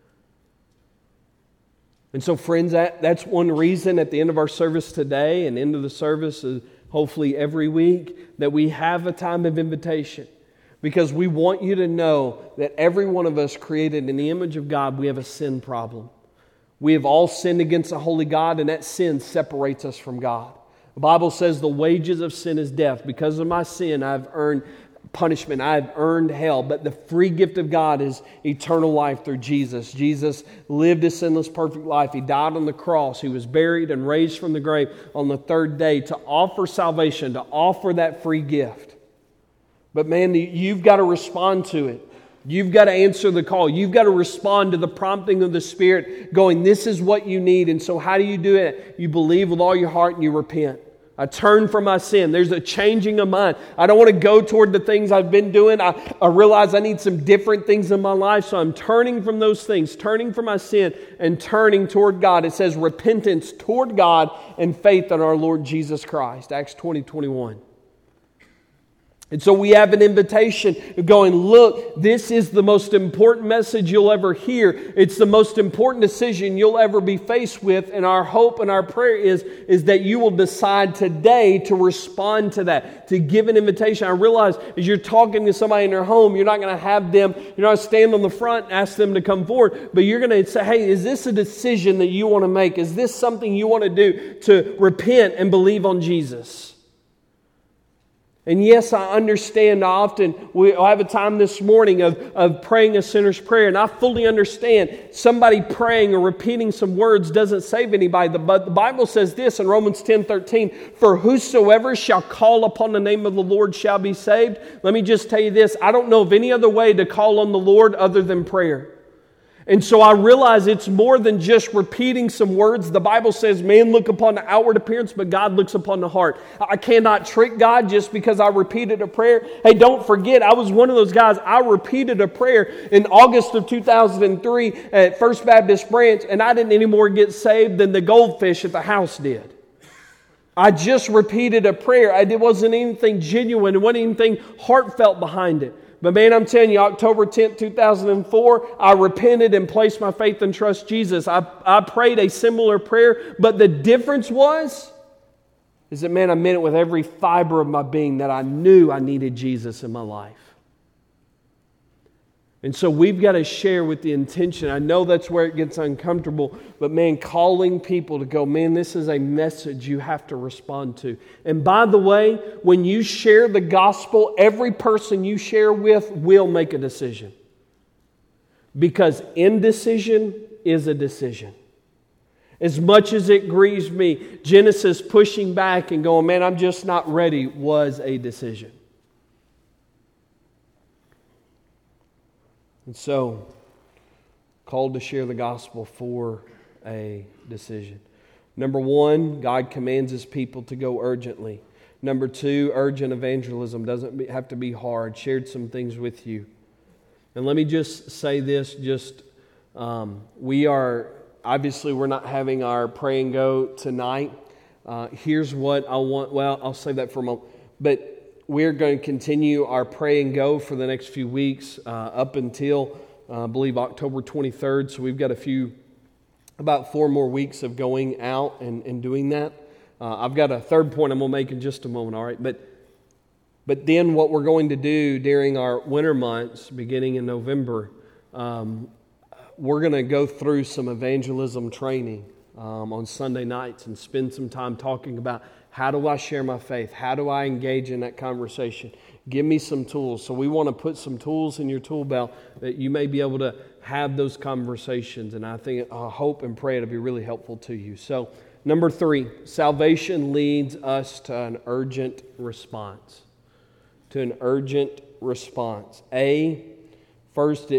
And so, friends, that's one reason at the end of our service today and into the service, hopefully every week, that we have a time of invitation. Because we want you to know that every one of us created in the image of God, we have a sin problem. We have all sinned against a holy God, and that sin separates us from God. The Bible says the wages of sin is death. Because of my sin, I've earned punishment. I've earned hell. But the free gift of God is eternal life through Jesus. Jesus lived a sinless, perfect life. He died on the cross. He was buried and raised from the grave on the third day to offer salvation, to offer that free gift. But you've got to respond to it. You've got to answer the call. You've got to respond to the prompting of the Spirit going, this is what you need. And so how do you do it? You believe with all your heart and you repent. I turn from my sin. There's a changing of mind. I don't want to go toward the things I've been doing. I realize I need some different things in my life. So I'm turning from those things, turning from my sin and turning toward God. It says repentance toward God and faith in our Lord Jesus Christ. Acts 20:21. And so we have an invitation going, look, this is the most important message you'll ever hear. It's the most important decision you'll ever be faced with. And our hope and our prayer is that you will decide today to respond to that, to give an invitation. I realize as you're talking to somebody in their home, you're not going to have them, you're not going to stand on the front and ask them to come forward, but you're going to say, hey, is this a decision that you want to make? Is this something you want to do to repent and believe on Jesus? And yes, I understand often we'll have a time this morning of praying a sinner's prayer. And I fully understand somebody praying or repeating some words doesn't save anybody. But the Bible says this in Romans 10:13, "For whosoever shall call upon the name of the Lord shall be saved." Let me just tell you this. I don't know of any other way to call on the Lord other than prayer. And so I realize it's more than just repeating some words. The Bible says, man look upon the outward appearance, but God looks upon the heart. I cannot trick God just because I repeated a prayer. Hey, don't forget, I was one of those guys. I repeated a prayer in August of 2003 at First Baptist Branch, and I didn't any more get saved than the goldfish at the house did. I just repeated a prayer. It wasn't anything genuine. It wasn't anything heartfelt behind it. But man, I'm telling you, October 10th, 2004, I repented and placed my faith and trust Jesus. I prayed a similar prayer, but the difference is that, man, I meant it with every fiber of my being that I knew I needed Jesus in my life. And so we've got to share with the intention. I know that's where it gets uncomfortable, but man, calling people to go, man, this is a message you have to respond to. And by the way, when you share the gospel, every person you share with will make a decision. Because indecision is a decision. As much as it grieves me, Genesis pushing back and going, man, I'm just not ready, was a decision. And so, called to share the gospel for a decision. Number one, God commands His people to go urgently. Number two, urgent evangelism doesn't have to be hard. Shared some things with you. And let me just say this, obviously we're not having our pray and go tonight. Here's what I want, I'll save that for a moment. But we're going to continue our pray and go for the next few weeks up until, I believe, October 23rd. So we've got about 4 more weeks of going out and doing that. I've got a third point I'm going to make in just a moment, all right? But then what we're going to do during our winter months, beginning in November, we're going to go through some evangelism training on Sunday nights and spend some time talking about how do I share my faith? How do I engage in that conversation? Give me some tools. So we want to put some tools in your tool belt that you may be able to have those conversations. And I hope and pray it'll be really helpful to you. So number 3, salvation leads us to an urgent response. To an urgent response. First,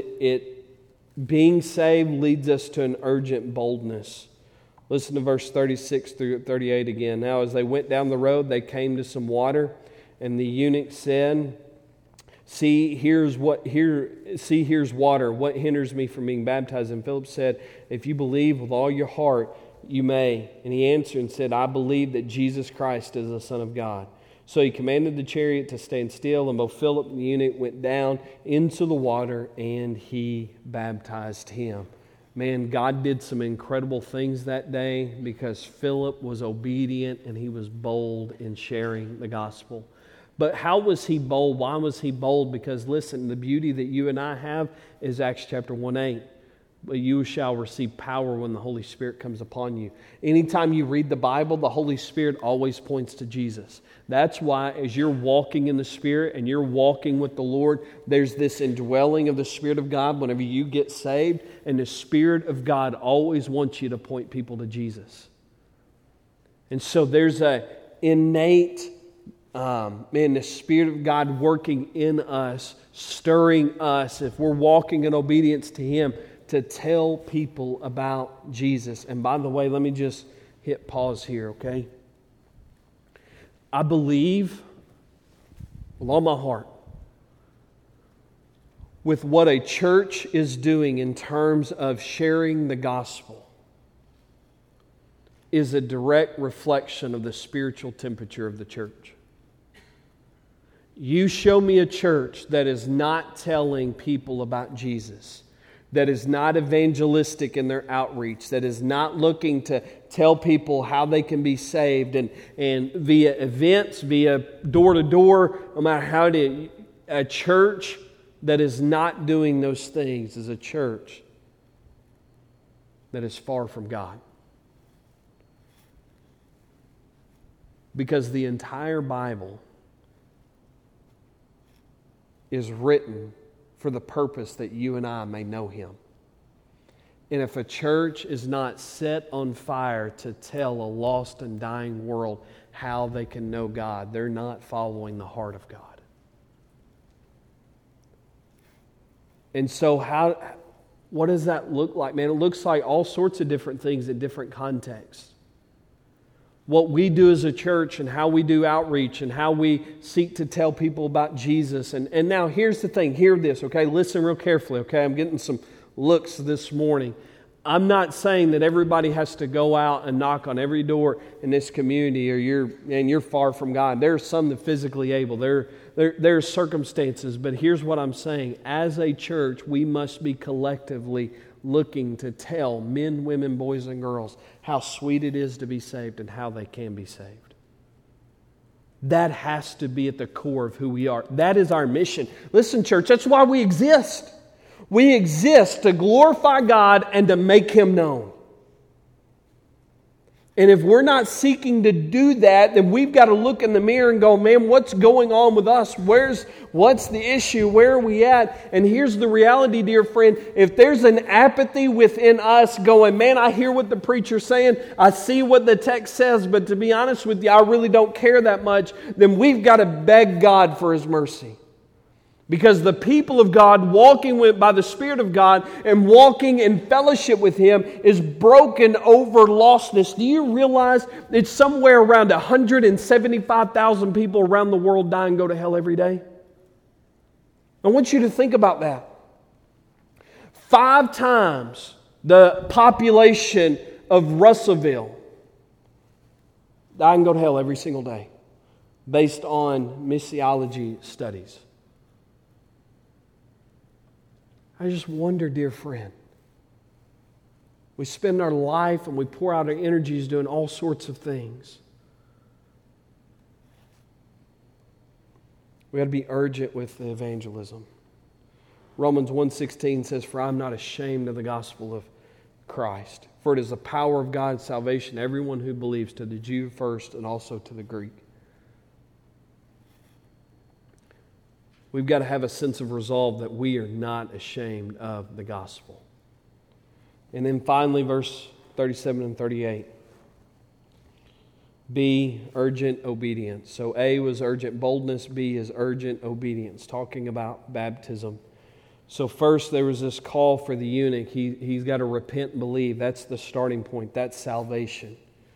being saved leads us to an urgent boldness. Listen to verse 36 through 38 again. Now, as they went down the road, they came to some water, and the eunuch said, See, here's water. What hinders me from being baptized? And Philip said, If you believe with all your heart, you may. And he answered and said, I believe that Jesus Christ is the Son of God. So he commanded the chariot to stand still, and both Philip and the eunuch went down into the water, and he baptized him. Man, God did some incredible things that day because Philip was obedient and he was bold in sharing the gospel. But how was he bold? Why was he bold? Because listen, the beauty that you and I have is Acts chapter 1:8. But you shall receive power when the Holy Spirit comes upon you. Anytime you read the Bible, the Holy Spirit always points to Jesus. That's why as you're walking in the Spirit and you're walking with the Lord, there's this indwelling of the Spirit of God whenever you get saved. And the Spirit of God always wants you to point people to Jesus. And so there's an innate, the Spirit of God working in us, stirring us, if we're walking in obedience to Him, to tell people about Jesus. And by the way, let me just hit pause here, okay? I believe with all my heart with what a church is doing in terms of sharing the gospel is a direct reflection of the spiritual temperature of the church. You show me a church that is not telling people about Jesus, that is not evangelistic in their outreach, that is not looking to tell people how they can be saved and via events, via door-to-door, no matter how it is. A church that is not doing those things is a church that is far from God. Because the entire Bible is written for the purpose that you and I may know Him. And if a church is not set on fire to tell a lost and dying world how they can know God, they're not following the heart of God. And so what does that look like, man? It looks like all sorts of different things in different contexts. What we do as a church and how we do outreach and how we seek to tell people about Jesus. And now here's the thing. Hear this, okay? Listen real carefully, okay? I'm getting some looks this morning. I'm not saying that everybody has to go out and knock on every door in this community or you're far from God. There are some that are physically able. There are circumstances, but here's what I'm saying. As a church, we must be collectively looking to tell men, women, boys, and girls how sweet it is to be saved and how they can be saved. That has to be at the core of who we are. That is our mission. Listen, church, that's why we exist. We exist to glorify God and to make Him known. And if we're not seeking to do that, then we've got to look in the mirror and go, man, what's going on with us? What's the issue? Where are we at? And here's the reality, dear friend. If there's an apathy within us going, man, I hear what the preacher's saying. I see what the text says, but to be honest with you, I really don't care that much. Then we've got to beg God for His mercy. Because the people of God walking by the Spirit of God and walking in fellowship with Him is broken over lostness. Do you realize it's somewhere around 175,000 people around the world die and go to hell every day? I want you to think about that. 5 times the population of Russellville die and go to hell every single day based on missiology studies. I just wonder, dear friend, we spend our life and we pour out our energies doing all sorts of things. We got to be urgent with the evangelism. Romans 1:16 says, "For I am not ashamed of the gospel of Christ, for it is the power of God's salvation, everyone who believes, to the Jew first and also to the Greek." We've got to have a sense of resolve that we are not ashamed of the gospel. And then finally, verse 37 and 38. B, urgent obedience. So A was urgent boldness. B is urgent obedience, talking about baptism. So first there was this call for the eunuch. He's got to repent and believe. That's the starting point. That's salvation.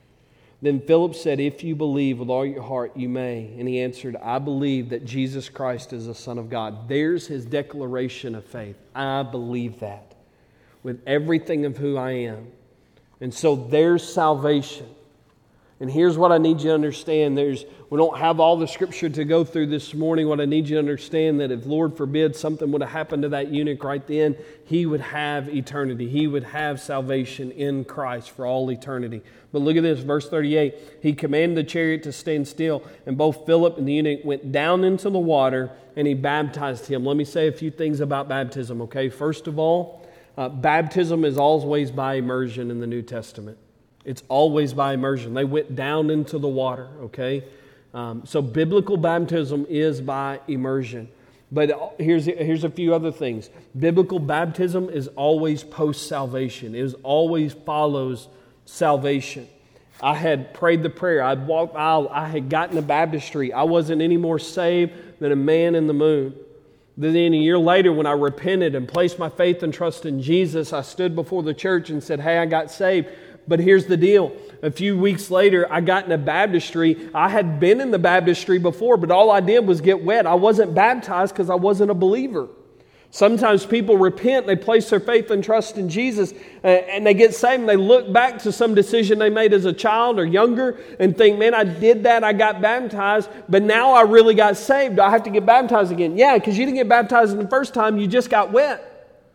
Then Philip said, "If you believe with all your heart, you may." And he answered, "I believe that Jesus Christ is the Son of God." There's his declaration of faith. I believe that with everything of who I am. And so there's salvation. And here's what I need you to understand. We don't have all the scripture to go through this morning. What I need you to understand, that if, Lord forbid, something would have happened to that eunuch right then, he would have eternity. He would have salvation in Christ for all eternity. But look at this, verse 38. He commanded the chariot to stand still, and both Philip and the eunuch went down into the water, and he baptized him. Let me say a few things about baptism, okay? First of all, baptism is always by immersion in the New Testament. It's always by immersion. They went down into the water, okay? So biblical baptism is by immersion. But here's a few other things. Biblical baptism is always post-salvation. It always follows salvation. I had prayed the prayer. I'd walked out. I had gotten to baptistry. I wasn't any more saved than a man in the moon. Then a year later, when I repented and placed my faith and trust in Jesus, I stood before the church and said, "Hey, I got saved." But here's the deal. A few weeks later, I got into baptistry. I had been in the baptistry before, but all I did was get wet. I wasn't baptized because I wasn't a believer. Sometimes people repent, they place their faith and trust in Jesus, and they get saved, and they look back to some decision they made as a child or younger and think, man, I did that, I got baptized, but now I really got saved. Do I have to get baptized again? Yeah, because you didn't get baptized the first time, you just got wet.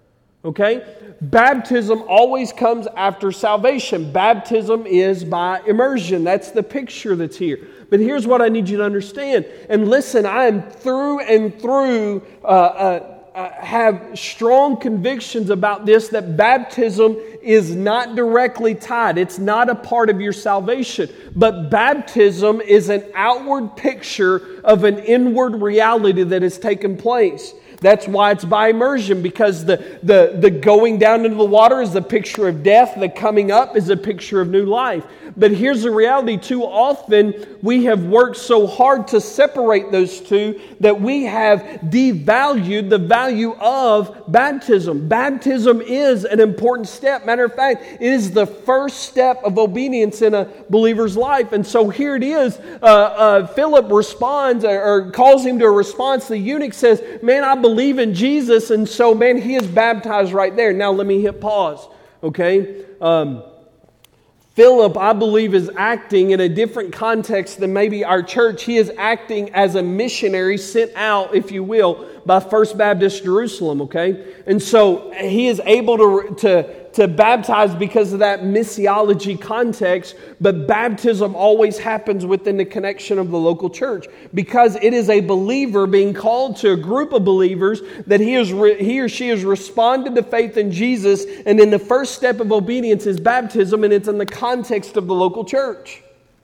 Okay? Baptism always comes after salvation. Baptism is by immersion. That's the picture that's here. But here's what I need you to understand. And listen, I am through and through have strong convictions about this, that baptism is not directly tied. It's not a part of your salvation. But baptism is an outward picture of an inward reality that has taken place. That's why it's by immersion, because the going down into the water is a picture of death. The coming up is a picture of new life. But here's the reality. Too often we have worked so hard to separate those two that we have devalued the value of baptism. Baptism is an important step. Matter of fact, it is the first step of obedience in a believer's life. And so here it is. Philip responds or calls him to a response. The eunuch says, man, I believe in Jesus. And so, man, he is baptized right there. Now let me hit pause. Okay? Philip, I believe, is acting in a different context than maybe our church. He is acting as a missionary sent out, if you will, by First Baptist Jerusalem, okay? And so he is able to baptize because of that missiology context, but baptism always happens within the connection of the local church because it is a believer being called to a group of believers that he or she has responded to faith in Jesus, and then the first step of obedience is baptism, and it's in the context of the local church.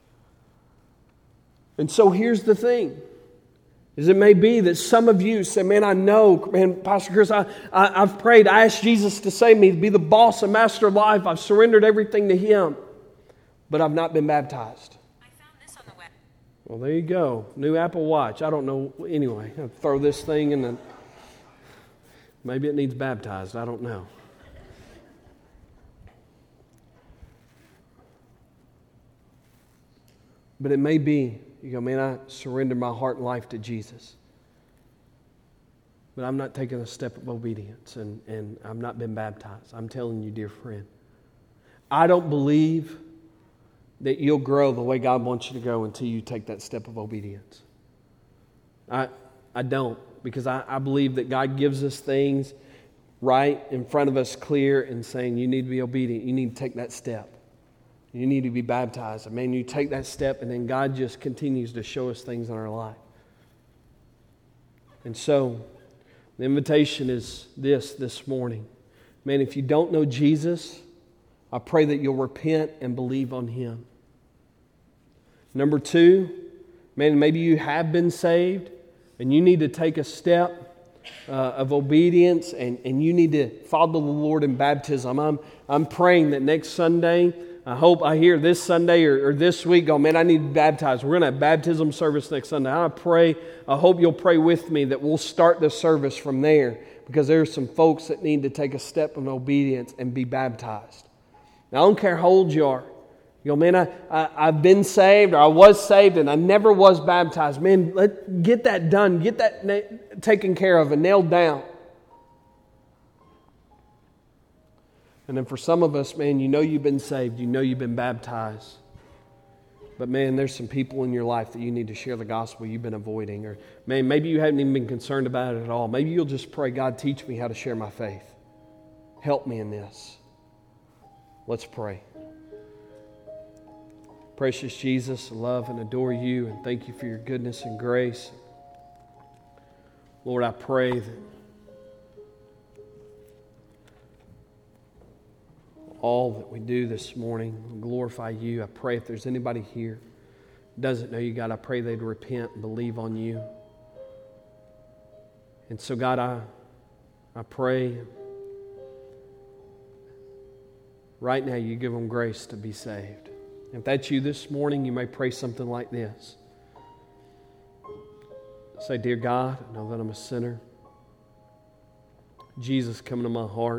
And so here's the thing. Is it may be that some of you say, man, I know, man, Pastor Chris, I've prayed, I asked Jesus to save me, to be the boss and master of life. I've surrendered everything to Him, but I've not been baptized. I found this on the web. Well, there you go. New Apple Watch. I don't know. Anyway, I'll throw this thing in the... Maybe it needs baptized. I don't know. But it may be, you go, man, I surrendered my heart and life to Jesus. But I'm not taking a step of obedience, and I've not been baptized. I'm telling you, dear friend, I don't believe that you'll grow the way God wants you to go until you take that step of obedience. I don't, because I believe that God gives us things right in front of us clear and saying you need to be obedient. You need to take that step. You need to be baptized. And man, you take that step and then God just continues to show us things in our life. And so, the invitation is this morning. Man, if you don't know Jesus, I pray that you'll repent and believe on Him. Number 2, man, maybe you have been saved and you need to take a step of obedience and you need to follow the Lord in baptism. I'm praying that next Sunday, I hope I hear this Sunday or this week, oh man, I need to be baptized. We're going to have baptism service next Sunday. I hope you'll pray with me that we'll start the service from there, because there are some folks that need to take a step of obedience and be baptized. Now, I don't care how old you are. You go, man, I've been saved, or I was saved and I never was baptized. Man, let's get that done. Get that taken care of and nailed down. And then for some of us, man, you know you've been saved. You know you've been baptized. But man, there's some people in your life that you need to share the gospel you've been avoiding. Or man, maybe you haven't even been concerned about it at all. Maybe you'll just pray, God, teach me how to share my faith. Help me in this. Let's pray. Precious Jesus, I love and adore you and thank you for your goodness and grace. Lord, I pray that all that we do this morning will glorify you. I pray if there's anybody here who doesn't know you, God, I pray they'd repent and believe on you. And so, God, I pray right now you give them grace to be saved. If that's you this morning, you may pray something like this. Say, dear God, I know that I'm a sinner. Jesus, come into my heart.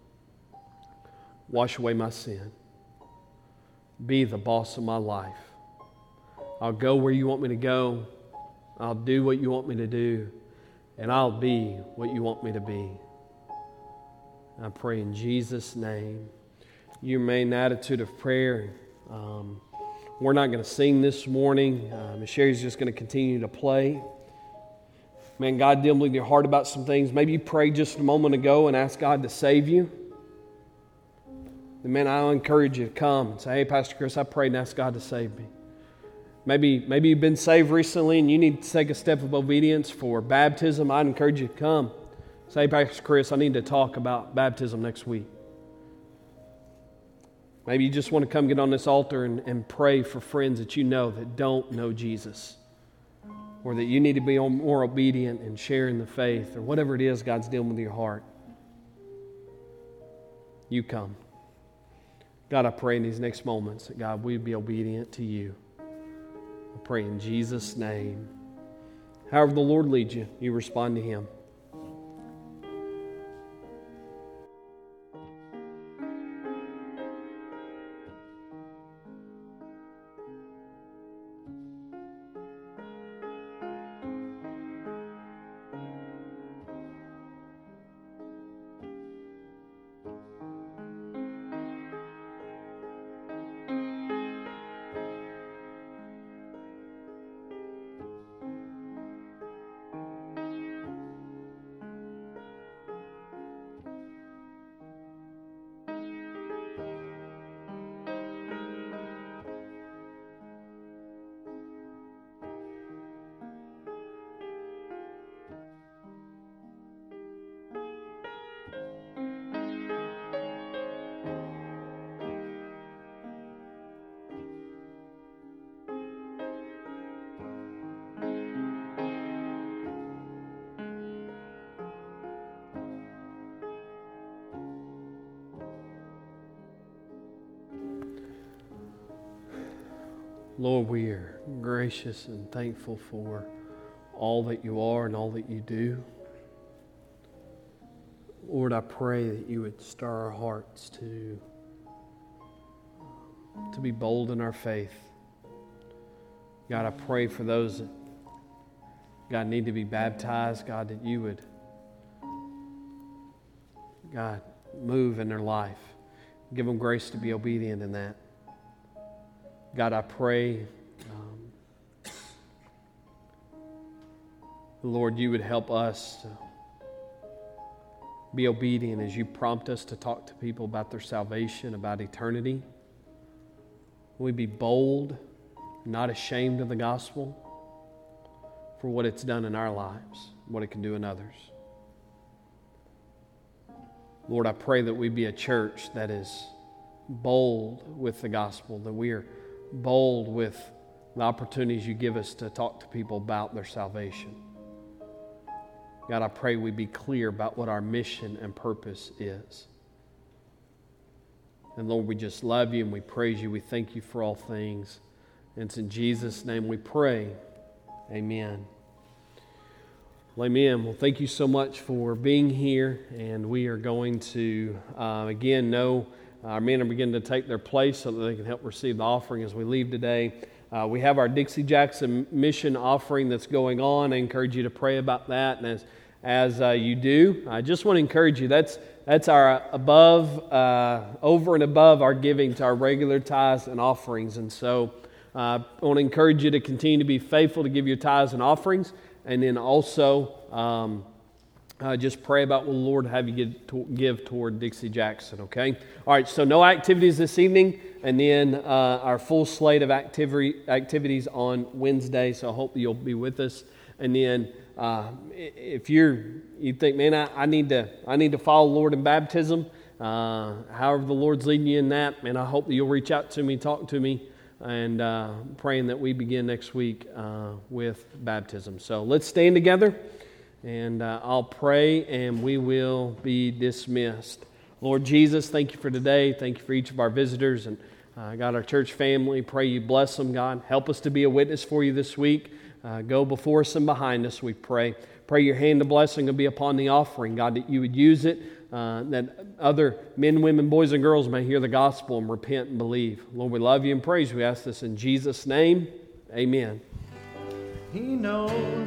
Wash away my sin. Be the boss of my life. I'll go where you want me to go. I'll do what you want me to do. And I'll be what you want me to be. I pray in Jesus' name. You remain in an attitude of prayer. We're not going to sing this morning. Miss Sherry's just going to continue to play. Man, God dealing with your heart about some things. Maybe you prayed just a moment ago and asked God to save you. And man, I'll encourage you to come and say, hey, Pastor Chris, I prayed and asked God to save me. Maybe you've been saved recently and you need to take a step of obedience for baptism. I'd encourage you to come. Say, Pastor Chris, I need to talk about baptism next week. Maybe you just want to come get on this altar and pray for friends that you know that don't know Jesus, or that you need to be more obedient in sharing the faith, or whatever it is God's dealing with your heart. You come. God, I pray in these next moments that, God, we'd be obedient to you. I pray in Jesus' name. However the Lord leads you, you respond to Him. Lord, we are gracious and thankful for all that you are and all that you do. Lord, I pray that you would stir our hearts to be bold in our faith. God, I pray for those that, God, need to be baptized, God, that you would, God, move in their life. Give them grace to be obedient in that. God, I pray, Lord, you would help us to be obedient as you prompt us to talk to people about their salvation, about eternity. We'd be bold, not ashamed of the gospel for what it's done in our lives, what it can do in others. Lord, I pray that we be a church that is bold with the gospel, that we are bold with the opportunities you give us to talk to people about their salvation. God, I pray we be clear about what our mission and purpose is. And Lord, we just love you and we praise you. We thank you for all things. And it's in Jesus' name we pray. Amen. Well, amen. Well, thank you so much for being here. And we are going to, again, our men are beginning to take their place so that they can help receive the offering as we leave today. We have our Dixie Jackson mission offering that's going on. I encourage you to pray about that. And as you do, I just want to encourage you, that's our over and above our giving to our regular tithes and offerings. And so I want to encourage you to continue to be faithful to give your tithes and offerings. And then also just pray about what the Lord have you give toward Dixie Jackson, okay? All right, so no activities this evening, and then our full slate of activities on Wednesday, so I hope you'll be with us. And then if you think, man, I need to follow the Lord in baptism, however the Lord's leading you in that, man, I hope that you'll reach out to me, talk to me, and praying that we begin next week with baptism. So let's stand together. And I'll pray and we will be dismissed. Lord Jesus, thank you for today. Thank you for each of our visitors and God, our church family. Pray you bless them, God. Help us to be a witness for you this week. Go before us and behind us, we pray. Pray your hand of blessing will be upon the offering, God, that you would use it, that other men, women, boys, and girls may hear the gospel and repent and believe. Lord, we love you and praise you. We ask this in Jesus' name. Amen. He knows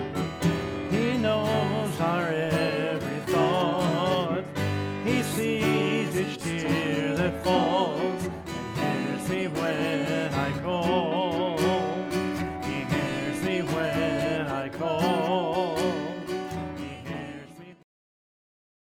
He knows our every thought. He sees